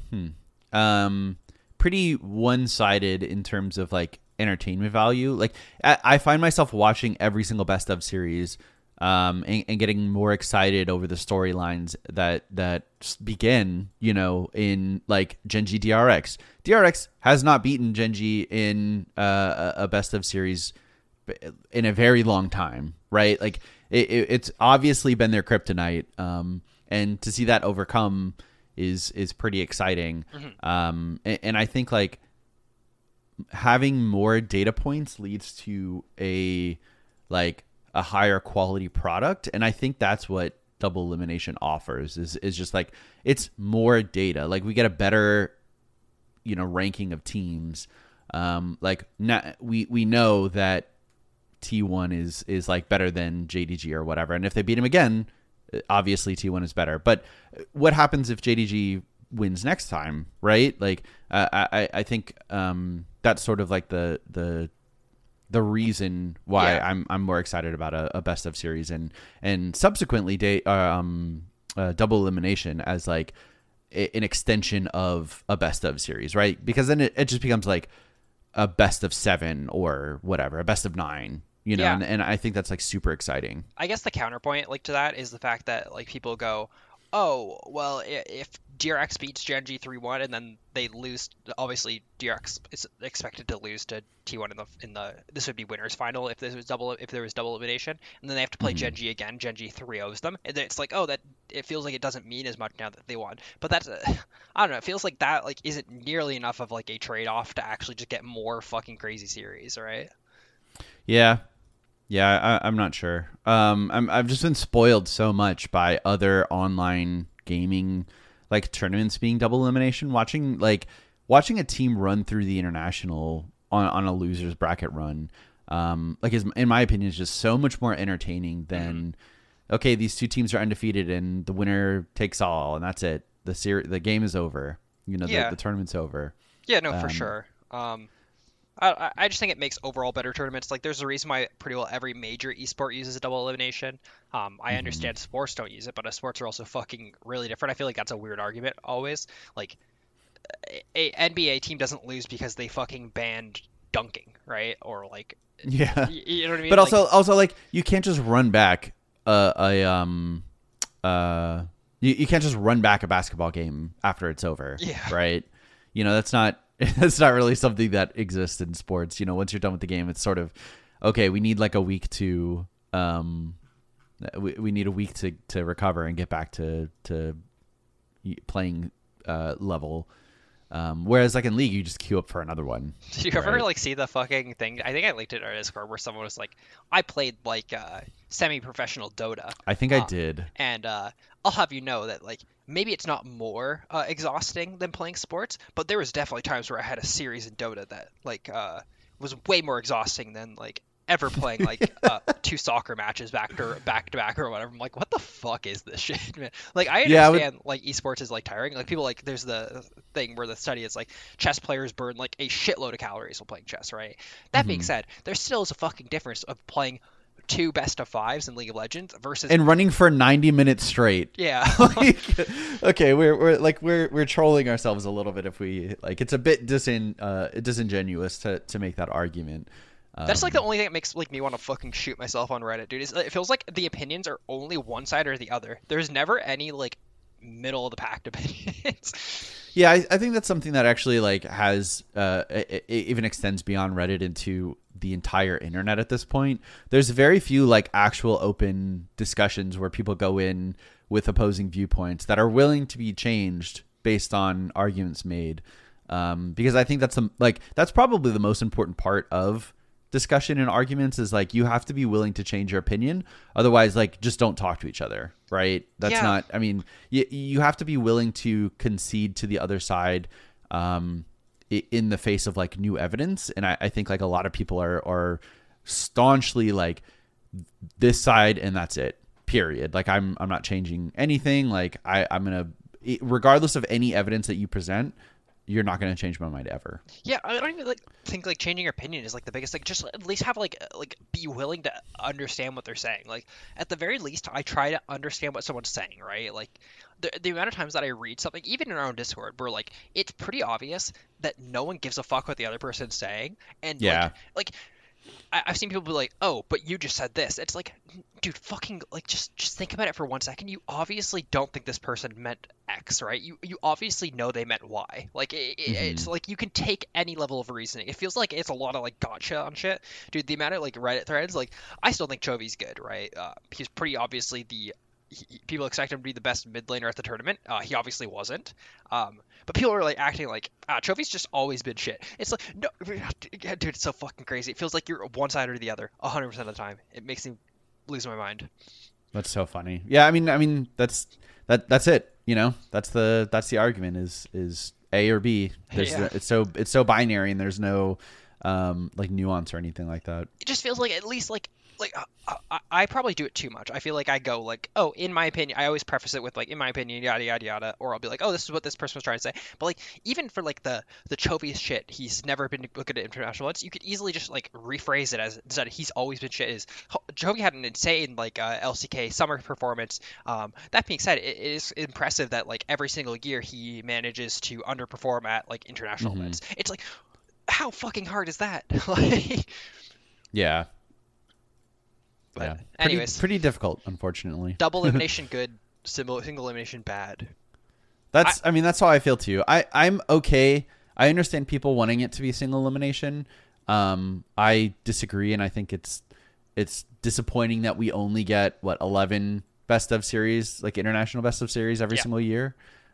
Hmm. Um, pretty one-sided in terms of like entertainment value. Like I, I find myself watching every single best of series, um, and, and getting more excited over the storylines that that begin, you know, in like Genji D R X. D R X has not beaten Genji in uh, a best of series in a very long time, right? Like it, it, it's obviously been their kryptonite, um, and to see that overcome is is pretty exciting. Mm-hmm. Um, and, and I think like having more data points leads to a like a higher quality product, and I think that's what Double Elimination offers is is just like it's more data. Like we get a better, you know, ranking of teams. Um, like not, we we know that T one is is like better than J D G or whatever, and if they beat him again, obviously T one is better. But what happens if J D G wins next time, right? Like uh, I I think um, that's sort of like the the the reason why yeah. I'm I'm more excited about a, a best of series and and subsequently day um uh, Double Elimination as like a, an extension of a best of series, right? Because then it, it just becomes like a best of seven or whatever, a best of nine, you know, yeah. and, and I think that's like super exciting. I guess the counterpoint like to that is the fact that like people go, oh, well, if D R X beats Genji three one and then they lose, obviously D R X is expected to lose to T one in the in the this would be winners final if this was double if there was double elimination, and then they have to play mm-hmm. Genji again. Genji three ohs them, and then it's like, oh, that it feels like it doesn't mean as much now that they won. But that's uh, I don't know. It feels like that like isn't nearly enough of like a trade off to actually just get more fucking crazy series, right? Yeah. Yeah, I, I'm not sure. Um, I'm, I've just been spoiled so much by other online gaming like tournaments being double elimination. Watching like watching a team run through the international on, on a losers bracket run, um, like is in my opinion is just so much more entertaining than mm-hmm. okay, these two teams are undefeated and the winner takes all and that's it. The ser- the game is over. You know, yeah. the, the tournament's over. Yeah, no, for um, sure. Um, I, I just think it makes overall better tournaments. Like, there's a reason why pretty well every major esport uses a double elimination. Um, I mm-hmm. understand sports don't use it, but sports are also fucking really different. I feel like that's a weird argument always. Like, a, a N B A team doesn't lose because they fucking banned dunking, right? Or like, yeah, you, you know what I mean? But like, also, also like you can't just run back a, a um uh you, you can't just run back a basketball game after it's over. Yeah. Right. You know, that's not. It's not really something that exists in sports. You know, once you're done with the game, it's sort of, okay, we need like a week to, um, we, we need a week to, to recover and get back to, to playing, uh, level. Um, whereas like in League, you just queue up for another one. Did you right? ever like see the fucking thing? I think I linked it on Discord where someone was like, I played like, uh, semi-professional Dota. I think uh, I did. And, uh, I'll have you know that like, maybe it's not more uh, exhausting than playing sports, but there was definitely times where I had a series in Dota that like uh, was way more exhausting than like ever playing like uh, two soccer matches back to back to back or whatever. I'm like, what the fuck is this shit, man? Like I understand yeah, I would... like esports is like tiring. Like people like there's the thing where the study is like chess players burn like a shitload of calories while playing chess, right? That mm-hmm. being said, there still is a fucking difference of playing two best of fives in League of Legends versus and running for ninety minutes straight. Yeah. like, okay, we're we're like we're we're trolling ourselves a little bit if we like it's a bit disin uh disingenuous to to make that argument. Um, That's like the only thing that makes like me want to fucking shoot myself on Reddit, dude. Is it feels like the opinions are only one side or the other. There's never any like middle of the pack opinions. Yeah, I, I think that's something that actually like has uh it, it even extends beyond Reddit into the entire internet at this point. There's very few like actual open discussions where people go in with opposing viewpoints that are willing to be changed based on arguments made. Um, because I think that's the, like, that's probably the most important part of discussion and arguments is like, you have to be willing to change your opinion. Otherwise, like, just don't talk to each other. Right. That's yeah. not, I mean, you, you have to be willing to concede to the other side, um, in the face of like new evidence. And I, I think like a lot of people are, are staunchly like this side and that's it, period. Like I'm, I'm not changing anything. Like I, I'm going to, regardless of any evidence that you present, you're not going to change my mind ever. Yeah, I don't even like think like changing your opinion is like the biggest thing. Just at least have like uh, like be willing to understand what they're saying. Like at the very least, I try to understand what someone's saying, right? Like the the amount of times that I read something, even in our own Discord, where like it's pretty obvious that no one gives a fuck what the other person's saying, and Yeah. like like. I- I've seen people be like, "Oh, but you just said this." It's like, dude, fucking like just just think about it for one second. You obviously don't think this person meant X, right? You you obviously know they meant Y. Like it, it- it's like you can take any level of reasoning. It feels like it's a lot of like gotcha on shit, dude. The amount of like Reddit threads, like I still think Chovy's good, right? Uh, he's pretty obviously the he, people expect him to be the best mid laner at the tournament. Uh, he obviously wasn't. Um, but people are like acting like ah, Chovy's just always been shit. It's like no, yeah, dude, it's so fucking crazy. It feels like you're one side or the other, a hundred percent of the time. It makes me lose my mind. That's so funny. Yeah, I mean, I mean, that's that. That's it. You know, that's the that's the argument is is A or B. There's Yeah. it's so it's so binary, and there's no um like nuance or anything like that. It just feels like at least like like uh, I, I probably do it too much. I feel like I go like, oh, in my opinion. I always preface it with like, in my opinion, yada yada yada, or I'll be like, oh, this is what this person was trying to say. But like, even for like the the Chovy shit, he's never been good at international ones. You could easily just like rephrase it as instead of he's always been shit. Is Chovy had an insane like uh, L C K summer performance. Um, that being said, it, it is impressive that like every single year he manages to underperform at like international Mhm. events. It's like, how fucking hard is that? Like. Yeah. But yeah. Pretty, anyways, pretty difficult, unfortunately. double elimination good, single single elimination bad. That's I, I mean that's how I feel too. I I'm okay. I understand people wanting it to be single elimination. Um I disagree, and I think it's it's disappointing that we only get what eleven best of series, like international best of series every Yeah. single year.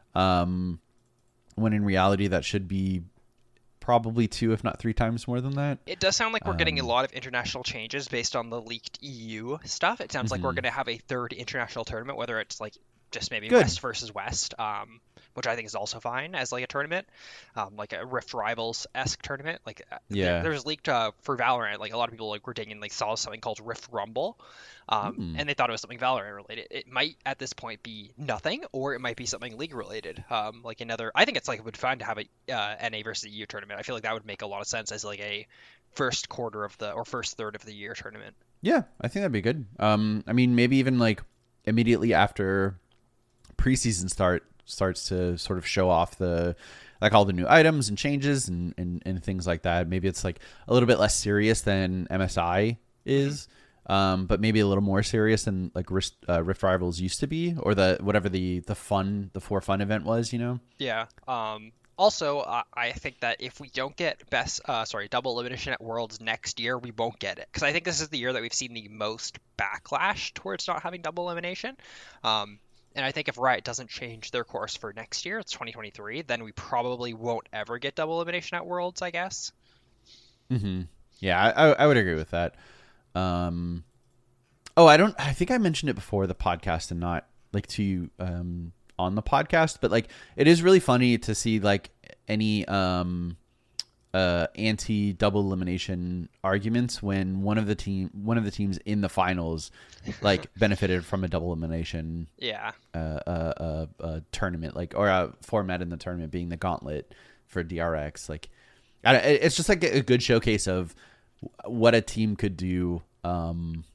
Um when in reality that should be probably two if not three times more than that. It does sound like we're getting a Um, lot of international changes based on the leaked E U stuff. It sounds like we're Mhm. going to have a third international tournament, whether it's like just maybe Good. West versus West, um, which I think is also fine as like a tournament, um, like a Rift Rivals esque tournament. Like uh, Yeah. there, there's leaked uh, for Valorant. Like a lot of people like were digging like saw something called Rift Rumble, um, Hmm. and they thought it was something Valorant related. It might at this point be nothing, or it might be something League related. Um, like another, I think it's like it would be fine to have a uh, N A versus E U tournament. I feel like that would make a lot of sense as like a first quarter of the or first third of the year tournament. Yeah, I think that'd be good. Um, I mean, maybe even like immediately after preseason start starts to sort of show off the like all the new items and changes and, and, and things like that. Maybe it's like a little bit less serious than M S I is, um, but maybe a little more serious than like Rift, uh, Rift Rivals used to be, or the whatever the the fun the for fun event was. You know. Yeah. Um, also, uh, I think that if we don't get best, uh, sorry, double elimination at Worlds next year, we won't get it because I think this is the year that we've seen the most backlash towards not having double elimination. Um, and I think if Riot doesn't change their course for next year, it's twenty twenty-three, then we probably won't ever get double elimination at Worlds, I guess. Mm-hmm. Yeah, I, I would agree with that. Um, oh, I don't. I think I mentioned it before the podcast and not like to you um, on the podcast, but like it is really funny to see like any um, uh, anti double elimination arguments when one of the team one of the teams in the finals like benefited from a double elimination Yeah. uh, uh, uh, uh, tournament, like or a format in the tournament being the gauntlet for D R X. Like, I, it's just like a good showcase of what a team could do, um,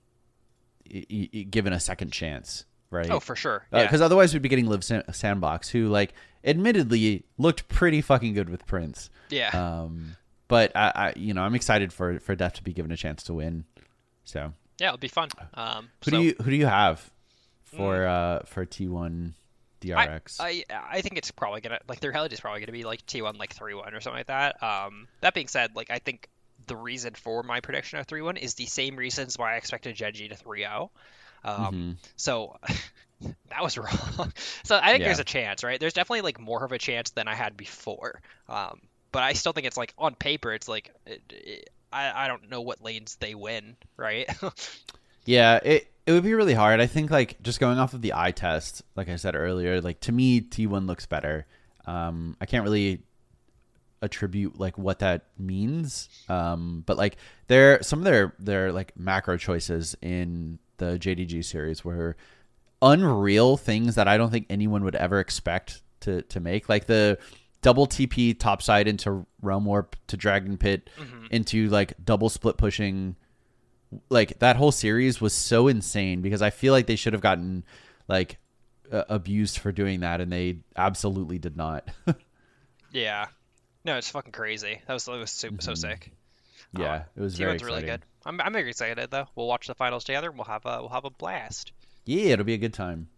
y- y- given a second chance, right? Oh, for sure. Because Yeah. otherwise we'd be getting Liv San- Sandbox, who like admittedly looked pretty fucking good with Prince. yeah. Um, but I, I, you know, I'm excited for for Def to be given a chance to win. So yeah, it'll be fun. Um, who so- do you who do you have for uh for T one D R I, X? I I think it's probably gonna like their health is probably gonna be like T one like three one or something like that. Um, that being said, like I think the reason for my prediction of three one is the same reasons why I expected Genji to three oh. Um, Mhm. so that was wrong. So I think Yeah. there's a chance, right? There's definitely like more of a chance than I had before. Um, but I still think it's like on paper, it's like it, it, I I don't know what lanes they win, right? Yeah, it it would be really hard. I think like just going off of the eye test, like I said earlier, like to me T one looks better. Um, I can't really attribute like what that means. Um, but like there some of their their like macro choices in the J D G series were unreal things that I don't think anyone would ever expect to to make. Like the double T P topside into Realm Warp to Dragon Pit Mm-hmm. into like double split pushing. Like that whole series was so insane because I feel like they should have gotten like uh, abused for doing that, and they absolutely did not. Yeah. No, it's fucking crazy. That was, that was super, so sick. Yeah, Uh, it was T very one's really exciting. good. I'm, I'm very excited though. We'll watch the finals together. And we'll have a we'll have a blast. Yeah, it'll be a good time.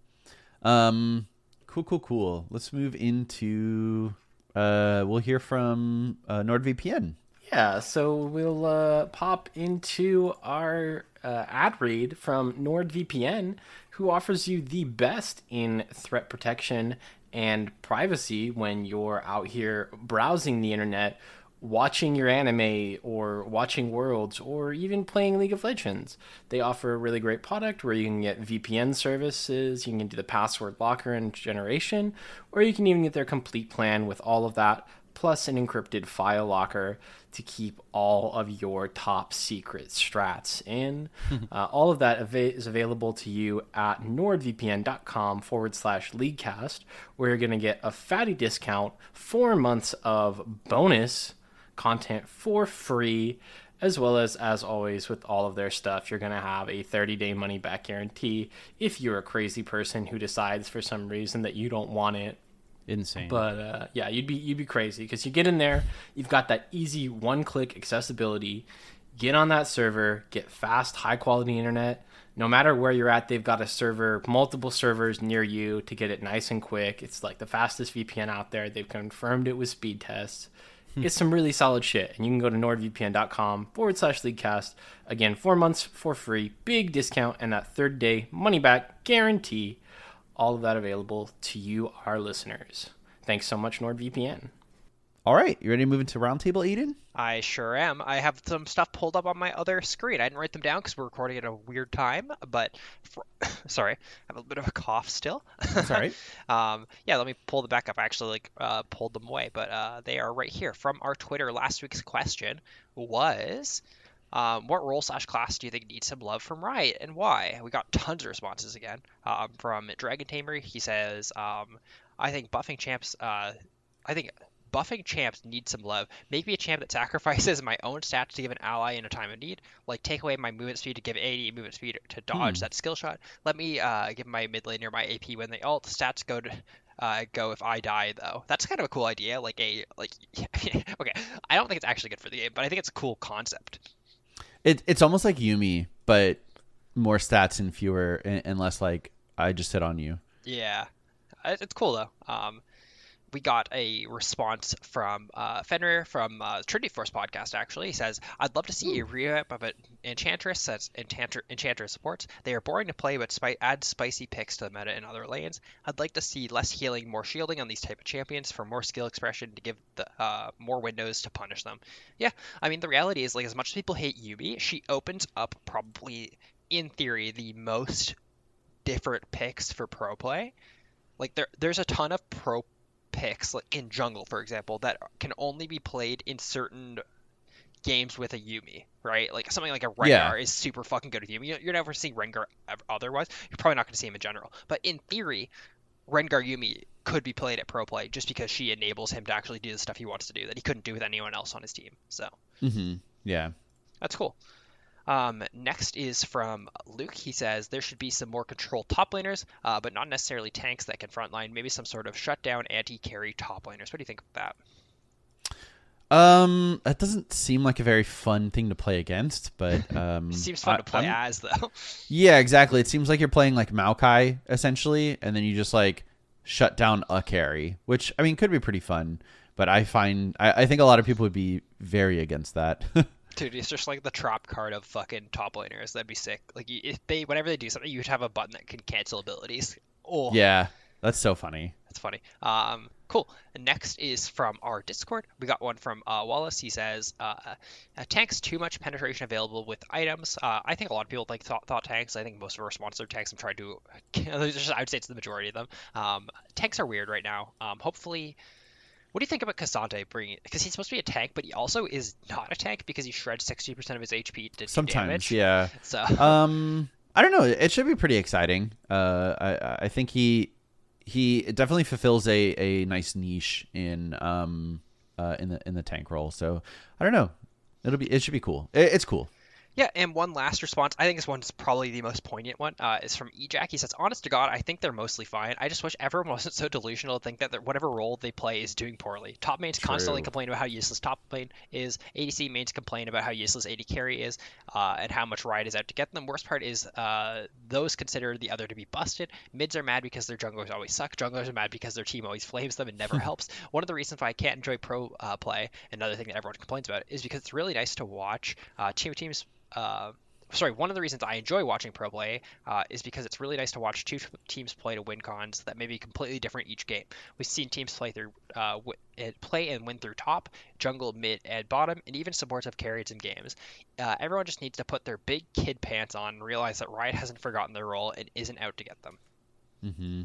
Um, cool, cool, cool. Let's move into. Uh, we'll hear from uh, NordVPN. Yeah, so we'll uh, pop into our uh, ad read from NordVPN, who offers you the best in threat protection and privacy when you're out here browsing the internet, watching your anime or watching Worlds or even playing League of Legends. They offer a really great product where you can get V P N services, you can do the password locker and generation, or you can even get their complete plan with all of that, plus an encrypted file locker to keep all of your top secret strats in. uh, all of that av- is available to you at nordvpn.com forward slash leaguecast, where you're going to get a fatty discount, four months of bonus content for free, as well as, as always, with all of their stuff, you're going to have a thirty-day money-back guarantee if you're a crazy person who decides for some reason that you don't want it. Insane. But uh, yeah, you'd be you'd be crazy because you get in there, you've got that easy one-click accessibility. Get on that server, get fast, high-quality internet. No matter where you're at, they've got a server, multiple servers near you to get it nice and quick. It's like the fastest V P N out there. They've confirmed it with speed tests. It's some really solid shit. And you can go to nordvpn.com forward slash leaguecast. Again, four months for free, big discount, and that third day money-back guarantee. All of that available to you, our listeners. Thanks so much, NordVPN. All right, you ready to move into roundtable, Eden? I sure am. I have some stuff pulled up on my other screen. I didn't write them down because we're recording at a weird time, but for, sorry, I have a bit of a cough still. That's all right. um, yeah, let me pull them back up. I actually like uh, pulled them away, but uh, they are right here from our Twitter. Last week's question was, um, what role slash class do you think needs some love from Riot, and why? We got tons of responses again. Um, from Dragon Tamer, he says, um, I think buffing champs. Uh, I think. Buffing champs need some love. Make me a champ that sacrifices my own stats to give an ally in a time of need. Like, take away my movement speed to give eighty movement speed to dodge Hmm. that skill shot. Let me uh, give my mid laner my A P when they ult. Stats go to uh, go if I die, though. That's kind of a cool idea. Like, a, like, okay, I don't think it's actually good for the game, but I think it's a cool concept. It it's almost like Yumi, but more stats and fewer and, and less like I just hit on you. Yeah, It- it's cool, though. Um, we got a response from uh, Fenrir from uh, Trinity Force podcast, actually. He says, I'd love to see a revamp of an Enchantress that's Enchanter, Enchantress supports. They are boring to play, but spi- add spicy picks to the meta in other lanes. I'd like to see less healing, more shielding on these type of champions for more skill expression to give the uh, more windows to punish them. Yeah, I mean, the reality is, like, as much as people hate Yumi, she opens up probably, in theory, the most different picks for pro play. Like, there, there's a ton of pro picks, like in jungle, for example, that can only be played in certain games with a Yumi, right? Like something like a Rengar Yeah. is super fucking good with Yumi. You're you're never seeing Rengar ever otherwise. You're probably not going to see him in general. But in theory, Rengar Yumi could be played at pro play just because she enables him to actually do the stuff he wants to do that he couldn't do with anyone else on his team. So Mm-hmm. Yeah. that's cool. Um, next is from Luke. He says there should be some more controlled top laners, uh, but not necessarily tanks that can frontline. Maybe some sort of shutdown anti-carry top laners. What do you think of that? Um, that doesn't seem like a very fun thing to play against, but um, Seems fun I- to play I'm- as, though. Yeah, exactly. It seems like you're playing like Maokai essentially, and then you just like shut down a carry, which I mean could be pretty fun. But I find I, I think a lot of people would be very against that. Dude, it's just like the trap card of fucking top laners. That'd be sick. Like, you- if they, whenever they do something, you would have a button that can cancel abilities. Oh, Yeah, that's so funny. that's funny. Um, cool. Next is from our Discord. We got one from uh, Wallace. He says, uh, uh, tanks too much penetration available with items. Uh, I think a lot of people like thought, thought tanks. I think most of our sponsor tanks have tried to. I would say it's the majority of them. Um, tanks are weird right now. Um, hopefully. What do you think about Cassante bringing? Because he's supposed to be a tank, but he also is not a tank because he shreds sixty percent of his H P to do Sometimes, damage. yeah. So Um, I don't know. It should be pretty exciting. Uh, I I think he he definitely fulfills a, a nice niche in um uh in the in the tank role. So I don't know. It'll be it should be cool. It, it's cool. Yeah, and one last response. I think this one's probably the most poignant one. Uh, is from Ejack. He says, "Honest to God, I think they're mostly fine. I just wish everyone wasn't so delusional to think that whatever role they play is doing poorly. Top mains constantly True. complain about how useless top lane is. A D C mains complain about how useless A D carry is, uh, and how much Riot is out to get them. Worst part is uh, those consider the other to be busted. Mids are mad because their junglers always suck. Junglers are mad because their team always flames them and never helps. One of the reasons why I can't enjoy pro uh, play, another thing that everyone complains about, is because it's really nice to watch uh, two teams." Uh, Sorry, one of the reasons I enjoy watching pro play uh, is because it's really nice to watch two teams play to win cons that may be completely different each game. We've seen teams play through, uh, w- play and win through top, jungle, mid, and bottom, and even supports have carried some games. Uh, everyone just needs to put their big kid pants on and realize that Riot hasn't forgotten their role and isn't out to get them. Mm-hmm.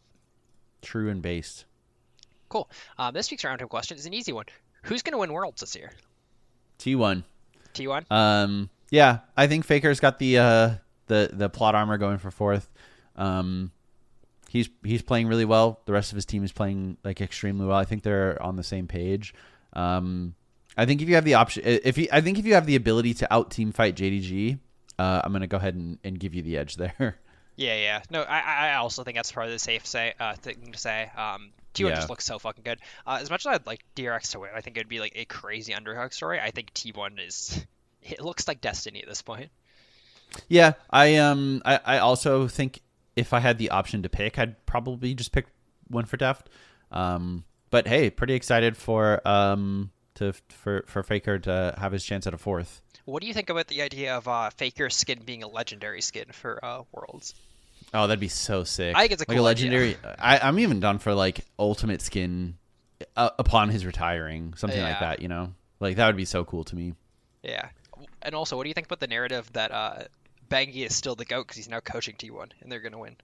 True and based. Cool. Um, this week's round two question is an easy one. Who's going to win Worlds this year? T one. T one? Um. Yeah, I think Faker's got the uh, the the plot armor going for fourth. Um, he's he's playing really well. The rest of his team is playing like extremely well. I think they're on the same page. Um, I think if you have the option, if you, I think if you have the ability to out team fight J D G, uh, I'm gonna go ahead and, and give you the edge there. Yeah, yeah. No, I I also think that's probably the safe say uh, thing to say. Um, T one Yeah. just looks so fucking good. Uh, as much as I'd like D R X to win, I think it'd be like a crazy underdog story. I think T one is. It looks like destiny at this point. Yeah, I um I, I also think if I had the option to pick, I'd probably just pick one for Deft. Um, but hey, pretty excited for um to for for Faker to have his chance at a fourth. What do you think about the idea of uh, Faker's skin being a legendary skin for uh, Worlds? Oh, that'd be so sick. I think it's a like cool a idea. legendary. I, I'm even done for like ultimate skin uh, upon his retiring, something like Yeah. that. You know, like that would be so cool to me. Yeah. And also, what do you think about the narrative that uh, Bangi is still the GOAT because he's now coaching T one and they're going to win?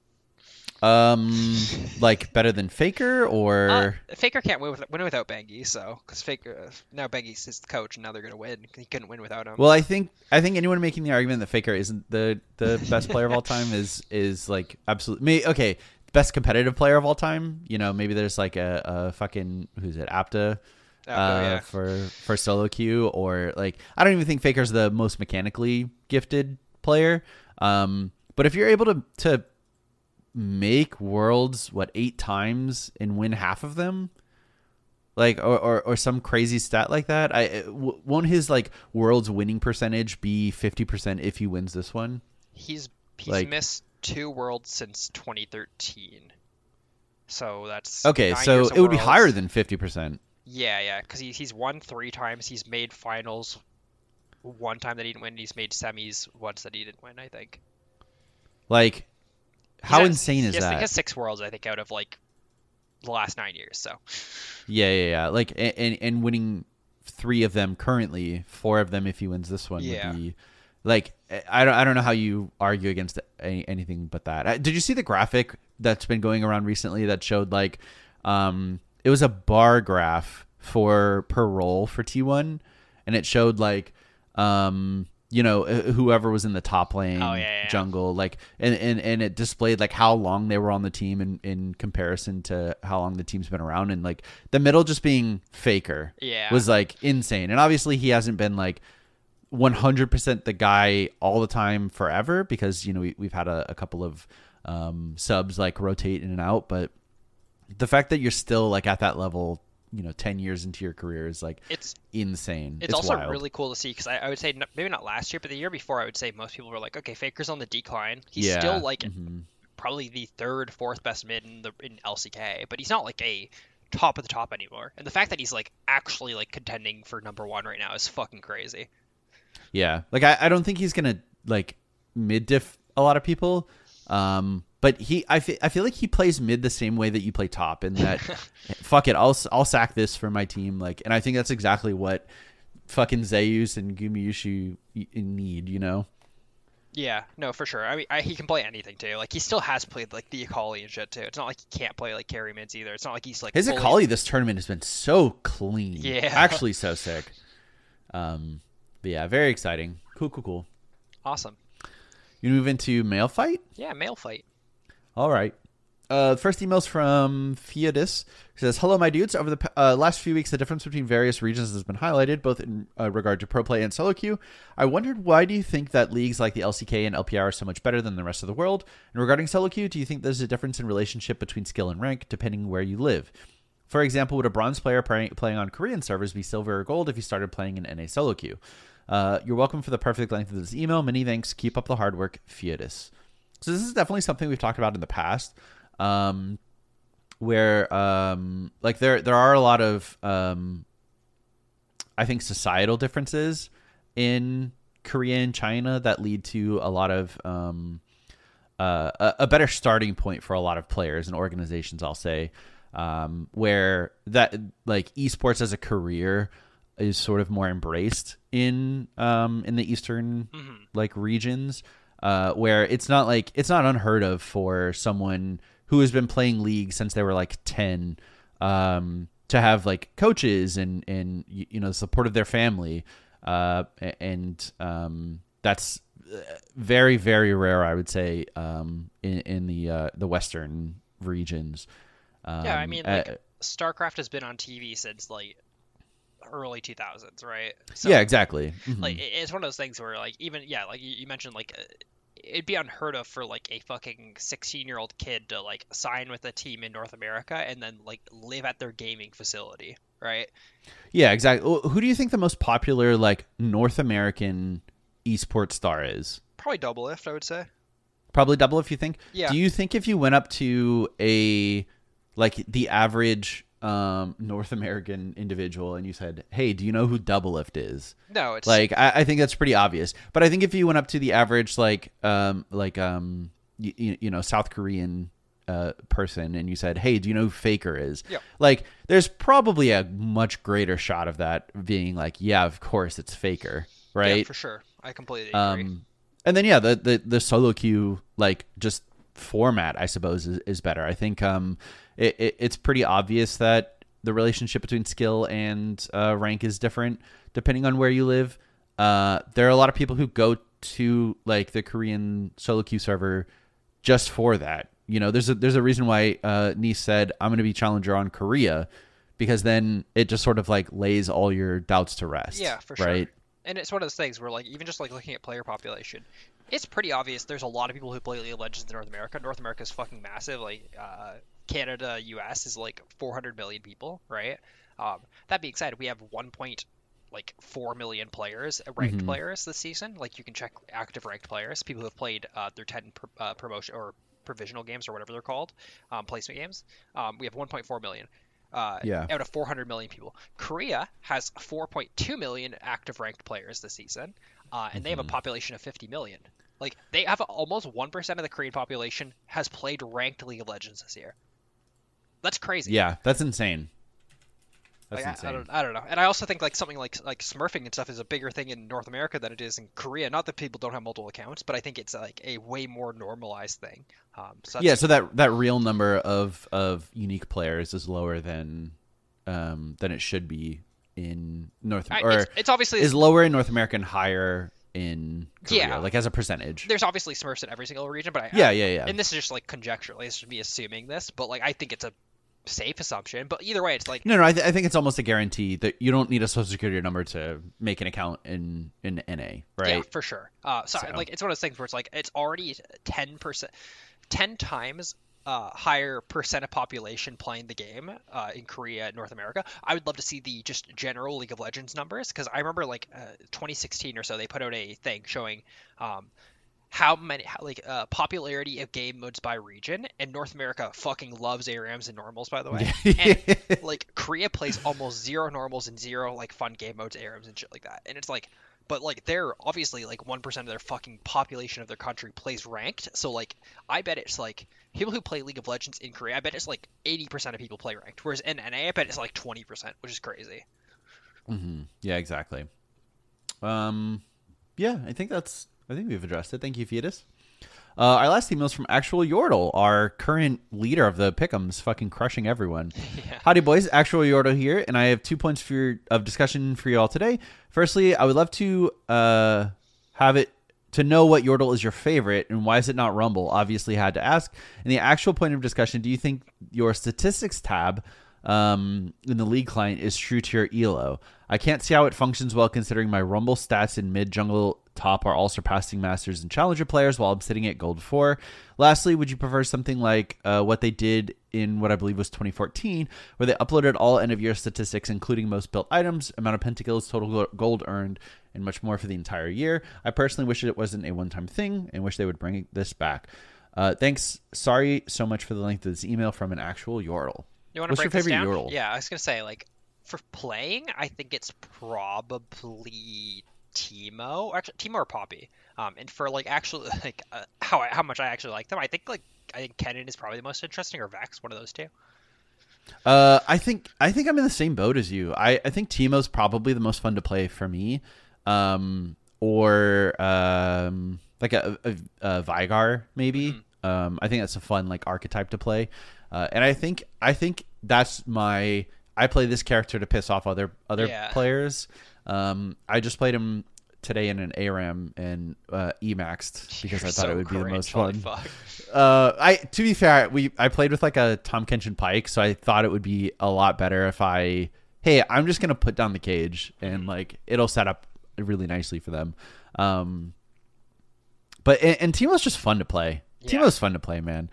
Um, like better than Faker or Uh, Faker can't win, with, win without Bangi, so because Faker uh, now Bangi's his coach and now they're going to win. He couldn't win without him. well, I think I think anyone making the argument that Faker isn't the the best player of all time is is like absolutely me. Okay, best competitive player of all time. You know, maybe there's like a, a fucking who's it Apta. Oh, uh, yeah. for for solo queue, or like I don't even think Faker's the most mechanically gifted player. Um, but if you're able to to make worlds what eight times and win half of them, like or or, or some crazy stat like that, I w- won't his like worlds winning percentage be fifty percent if he wins this one? He's he's like- missed two Worlds since twenty thirteen. So that's Okay, nine so years of it would be Worlds. higher than fifty percent. Yeah, yeah, because he, he's won three times. He's made finals one time that he didn't win. He's made semis once that he didn't win, I think. Like, He's how had- insane is he has, that? He has six Worlds, I think, out of like the last nine years. So Yeah, yeah, yeah. Like, and, and and winning three of them currently, four of them if he wins this one Yeah. would be like I don't I don't know how you argue against any, anything but that. Uh, Did you see the graphic that's been going around recently that showed like um it was a bar graph for per role for T one, and it showed like um you know uh, whoever was in the top lane, Oh, yeah, yeah, yeah. jungle, like and, and and it displayed like how long they were on the team in in comparison to how long the team's been around, and like the middle just being Faker Yeah. was like insane. And obviously he hasn't been like one hundred percent the guy all the time forever, because you know we, we've had a, a couple of um subs like rotate in and out, but the fact that you're still like at that level, you know, ten years into your career is like it's insane. it's, It's, also wild. really cool to see because I, I would say n- maybe not last year, but the year before, I would say most people were like, okay, Faker's on the decline. He's Yeah. still like Mhm. probably the third, fourth best mid in the in L C K, but he's not like a top of the top anymore. And the fact that he's like actually like contending for number one right now is fucking crazy. Yeah, like I, I don't think he's gonna like mid diff a lot of people, um, but he I feel I feel like he plays mid the same way that you play top, in that fuck it, I'll I'll sack this for my team, like, and I think that's exactly what fucking Zeus and Gumayushi need, you know. Yeah, no, for sure. I mean, I, he can play anything too. Like he still has played like the Akali and shit too. It's not like he can't play like carry mids either. It's not like he's like His fully- Akali this tournament has been so clean, Yeah. actually so sick. Um, but yeah, very exciting. Cool, cool, cool. Awesome. You move into male fight. Yeah, male fight. All right. Uh, first email's from Fiodis. He says, hello, my dudes. Over the uh, last few weeks, the difference between various regions has been highlighted, both in uh, regard to pro play and solo queue. I wondered, why do you think that leagues like the L C K and L P R are so much better than the rest of the world? And regarding solo queue, do you think there's a difference in relationship between skill and rank, depending where you live? For example, would a bronze player play- playing on Korean servers be silver or gold if he started playing in N A solo queue? Uh, you're welcome for the perfect length of this email. Many thanks. Keep up the hard work, Fiodis. So this is definitely something we've talked about in the past, um, where um, like there there are a lot of um, I think societal differences in Korea and China that lead to a lot of um, uh, a, a better starting point for a lot of players and organizations. I'll say um, where that like esports as a career is sort of more embraced in um, in the eastern mm-hmm. like regions. Uh, where it's not like it's not unheard of for someone who has been playing League since they were like ten um, to have like coaches and and you know the support of their family, uh, and um, that's very very rare, I would say, um, in in the uh, the Western regions. Um, yeah, I mean, like uh, StarCraft has been on T V since like early two thousands, right? So, yeah, exactly. Mm-hmm. Like it's one of those things where like even yeah, like you mentioned, like uh, it'd be unheard of for like a fucking sixteen year old kid to like sign with a team in North America and then like live at their gaming facility, right? Yeah, exactly. Who do you think the most popular like North American esports star is? Probably Doublelift, I would say. Probably Doublelift, you think? Yeah. Do you think if you went up to a like the average um North American individual and you said, hey, do you know who Doublelift is? No, it's like I, I think that's pretty obvious, but I think if you went up to the average like um like um you, you know South Korean uh person and you said, hey, do you know who Faker is? Yep. Like there's probably a much greater shot of that being like, yeah, of course it's Faker, right? Yeah, for sure. I completely agree. Um and then yeah, the the, the solo queue like just format, I suppose, is, is better. I think um it, it, it's pretty obvious that the relationship between skill and uh, rank is different depending on where you live. Uh, there are a lot of people who go to like the Korean solo queue server just for that. You know, there's a there's a reason why uh, Nice said, I'm going to be challenger on Korea, because then it just sort of like lays all your doubts to rest. Yeah, for sure. Right? And it's one of those things where like even just like looking at player population, it's pretty obvious there's a lot of people who play League of Legends in North America. North America is fucking massive. Like uh, Canada, U S is like four hundred million people, right? Um, that being said, we have one point four million players, ranked Mm-hmm. players this season. Like you can check active ranked players, people who have played uh, their ten pr- uh, promotion or provisional games or whatever they're called, um, placement games. Um, we have one point four million. Uh, Yeah. out of four hundred million people. Korea has four point two million active ranked players this season, uh, and they have a population of fifty million. Like, they have almost one percent of the Korean population has played ranked League of Legends this year. That's crazy. Yeah, that's insane. That's Like, I, insane. I don't, I don't know. And I also think like something like like smurfing and stuff is a bigger thing in North America than it is in Korea. Not that people don't have multiple accounts, but I think it's like a way more normalized thing. Um, so that's, Yeah, so that that real number of of unique players is lower than um than it should be in North I- or it's, it's obviously is lower in North America and higher in Korea, Yeah. like as a percentage. there's obviously Smurfs in every single region, but I, Yeah, I- yeah, yeah. And this is just like conjecture. Like, this is just me assuming this, but like I think it's a safe assumption. But either way, it's like No, no, I, th- I think it's almost a guarantee that you don't need a social security number to make an account in in N A, right? yeah, for sure. Uh, so, So- like it's one of those things where it's like it's already ten percent, ten times uh, higher percent of population playing the game uh, in Korea and North America. I would love to see the just general League of Legends numbers, because I remember like uh, twenty sixteen or so they put out a thing showing um, how many how, like uh, popularity of game modes by region, and North America fucking loves A R Ms and normals, by the way. And like Korea plays almost zero normals and zero like fun game modes, A R Ms and shit like that. And it's like, but like they're obviously like one percent of their fucking population of their country plays ranked. So like I bet it's like people who play League of Legends in Korea, I bet it's like eighty percent of people play ranked. Whereas in N A, I bet it's like twenty percent, which is crazy. Mm-hmm. Yeah, exactly. Um, yeah, I think that's. I think we've addressed it. Thank you, Fetus. Uh, our last email is from Actual Yordle, our current leader of the Pick'ems, fucking crushing everyone. Yeah. Howdy, boys. Actual Yordle here, and I have two points for your, of discussion for you all today. Firstly, I would love to uh, have it to know what Yordle is your favorite and why is it not Rumble? Obviously had to ask. And the actual point of discussion, do you think your statistics tab um, in the League client is true to your E L O? I can't see how it functions well considering my Rumble stats in mid, jungle, top are all surpassing Masters and Challenger players while I'm sitting at Gold four. Lastly, would you prefer something like uh, what they did in what I believe was twenty fourteen, where they uploaded all end-of-year statistics, including most built items, amount of pentakills, total gold earned, and much more for the entire year? I personally wish it wasn't a one-time thing and wish they would bring this back. Uh, thanks. Sorry so much for the length of this email from an actual Yordle. You want to What's break your favorite this down? Yordle? Yeah, I was gonna say like for playing, I think it's probably Teemo, or actually Teemo or Poppy. Um, and for like actually like uh, how I, how much I actually like them, I think like I think Kennen is probably the most interesting, or Vex, one of those two. Uh, I think I think I'm in the same boat as you. I, I think Teemo's probably the most fun to play for me, um, or um, like a, a, a Vigar maybe. Mm-hmm. Um, I think that's a fun like archetype to play, uh, and I think I think that's my. I play this character to piss off other other Yeah. players. Um, I just played him today in an A RAM and uh, E-maxed because You're I thought so it would be the cringe, most holy fun. fuck. Uh, I to be fair, we I played with like a Tom Kenshin Pike, so I thought it would be a lot better if I, hey, I'm just gonna put down the cage and like it'll set up really nicely for them. Um, but and, and Teemo's just fun to play. Yeah. Teemo's fun to play, man.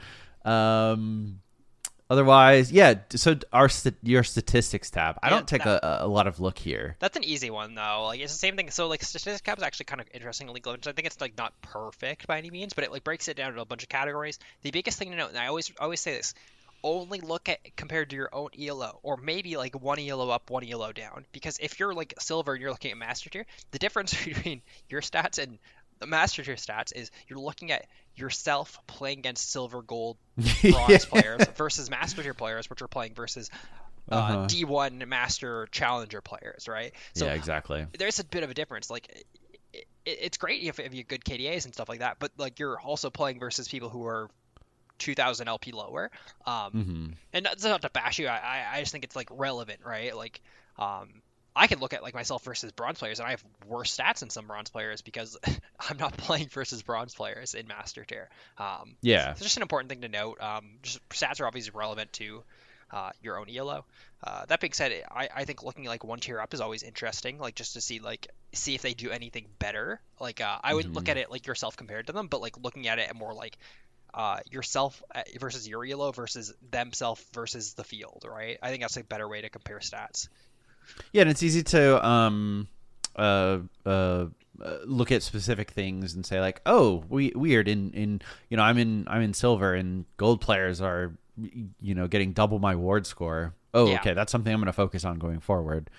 Um, otherwise, yeah. So our st- your statistics tab, I Yeah, don't take that- a, a lot of look here. That's an easy one though. Like it's the same thing. So like statistics tab is actually kind of interesting in League of Legends. I think it's like not perfect by any means, but it like breaks it down into a bunch of categories. The biggest thing to note, and I always always say this, only look at compared to your own E L O, or maybe like one E L O up, one E L O down. Because if you're like silver and you're looking at master tier, the difference between your stats and the master tier stats is you're looking at yourself playing against silver, gold, bronze players versus master tier players, which are playing versus uh, Uh-huh. D one master challenger players, right? So yeah, exactly. there's a bit of a difference. Like it, it, it's great if, if you have good K D As and stuff like that, but like you're also playing versus people who are two thousand L P lower. Um, Mm-hmm. and that's not to bash you. I, I I just think it's like relevant, right? Like, um, I can look at like myself versus bronze players, and I have worse stats than some bronze players because I'm not playing versus bronze players in master tier. Um, Yeah. it's just an important thing to note. Um, just stats are obviously relevant to uh, your own E L O. Uh, that being said, I, I think looking like one tier up is always interesting, like just to see like see if they do anything better. Like uh, I wouldn't look at it like yourself compared to them, but like looking at it more like uh, yourself versus your E L O versus themself versus the field, right? I think that's a better way to compare stats. Yeah, and it's easy to um uh uh uh, look at specific things and say like, oh, we weird in in you know I'm in I'm in silver and gold players are you know getting double my ward score. Oh, Yeah. okay, that's something I'm going to focus on going forward.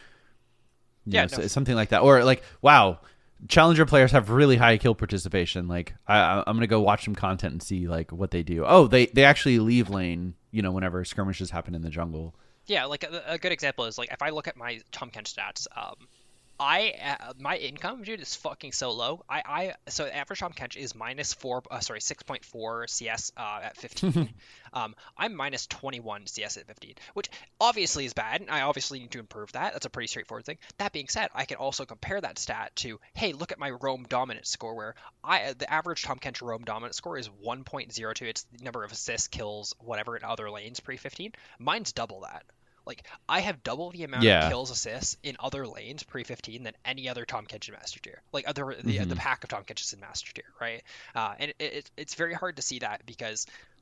You Yeah, know, no. so- something like that, or like, wow, challenger players have really high kill participation. Like, I, I- I'm going to go watch some content and see like what they do. Oh, they they actually leave lane. You know, whenever skirmishes happen in the jungle. Yeah, like a, a good example is like if I look at my Tom Kent stats, um, I uh, my income, dude, is fucking so low. I, I so average Tom Kent is minus four, uh, sorry, six point four C S uh, at fifteen. um, I'm minus twenty-one C S at fifteen, which obviously is bad. I obviously need to improve that. That's a pretty straightforward thing. That being said, I can also compare that stat to, hey, look at my roam dominant score, where I the average Tom Kent roam dominant score is one point zero two. It's the number of assists, kills, whatever in other lanes pre fifteen. Mine's double that. Like, I have double the amount Yeah. of kills, assists in other lanes pre fifteen than any other Tom Kenshin Master Tier. Like, other the, Mhm. the pack of Tom Kenshins in Master Tier, right? Uh, and it, it, it's very hard to see that because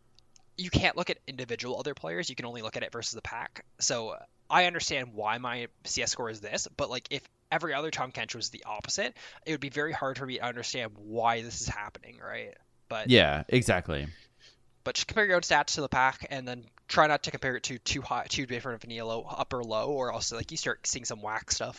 you can't look at individual other players. You can only look at it versus the pack. So uh, I understand why my C S score is this, but, like, if every other Tom Kench was the opposite, it would be very hard for me to understand why this is happening, right? But Yeah, exactly. but just compare your own stats to the pack, and then try not to compare it to too high, too different of an E L O, up or low, or else like you start seeing some whack stuff.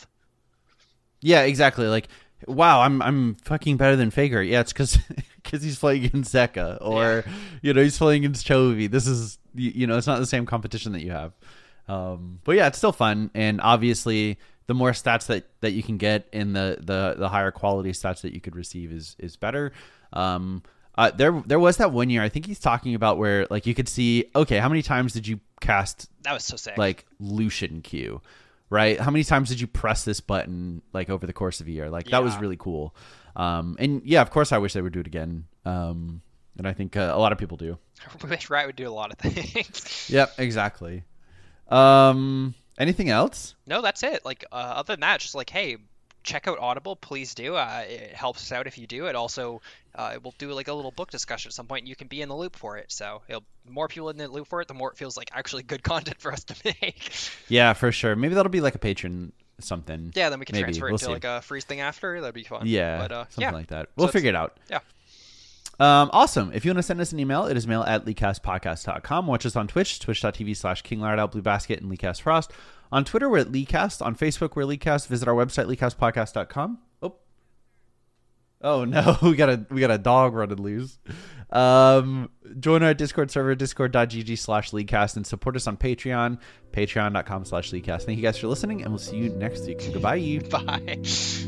Yeah, exactly. Like, wow, I'm I'm fucking better than Faker. Yeah, it's because because he's playing against Zeka, or you know he's playing against Chovy. This is you, you know it's not the same competition that you have. Um, but yeah, it's still fun, and obviously the more stats that, that you can get in the, the, the higher quality stats that you could receive is is better. Um, uh, there there was that one year I think he's talking about where like you could see, okay, how many times did you cast That was so sick. like Lucian Q, right? How many times did you press this button like over the course of a year? Like that was Yeah. really cool. Um, and yeah, of course, I wish they would do it again. Um, and I think uh, a lot of people do. I wish Riot would do a lot of things. Yep, exactly. Um, anything else? No, that's it. Like, uh, other than that, just like, hey, check out Audible, please do. Uh, it helps us out if you do. It also, uh, we'll do like a little book discussion at some point. And you can be in the loop for it. So, it'll, the more people in the loop for it, the more it feels like actually good content for us to make. Yeah, for sure. Maybe that'll be like a patron something. Yeah, then we can Maybe. transfer it We'll to see. like a freeze thing after. That'd be fun. Yeah, but, uh, something yeah. like that. We'll So figure it out. Yeah. Um, awesome. If you want to send us an email, it is mail at leecastpodcast dot com. Watch us on Twitch, twitch.tv slash kinglard, Blue Basket, and Leecast Frost. On Twitter, we're at Leecast. On Facebook, we're Leecast. Visit our website, leecastpodcast dot com. Oh. Oh, no. We got a we got a dog running loose. Um, join our Discord server, discord.gg slash Leecast, and support us on Patreon, patreon.com slash Leecast. Thank you guys for listening, and we'll see you next week. Goodbye. Bye.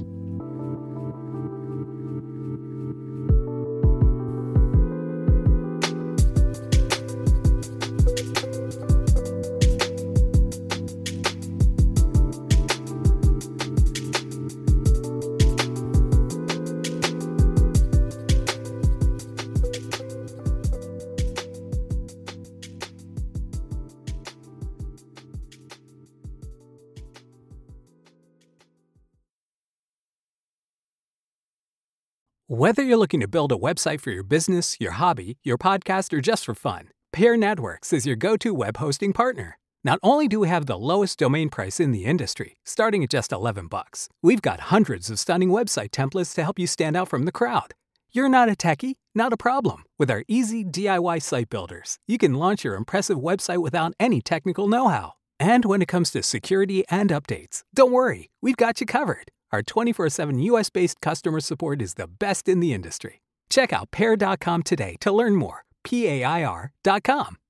Whether you're looking to build a website for your business, your hobby, your podcast, or just for fun, Pair Networks is your go-to web hosting partner. Not only do we have the lowest domain price in the industry, starting at just eleven bucks, we've got hundreds of stunning website templates to help you stand out from the crowd. You're not a techie? Not a problem. With our easy D I Y site builders, you can launch your impressive website without any technical know-how. And when it comes to security and updates, don't worry, we've got you covered. Our twenty-four seven U S-based customer support is the best in the industry. Check out pair dot com today to learn more. P A I R dot com.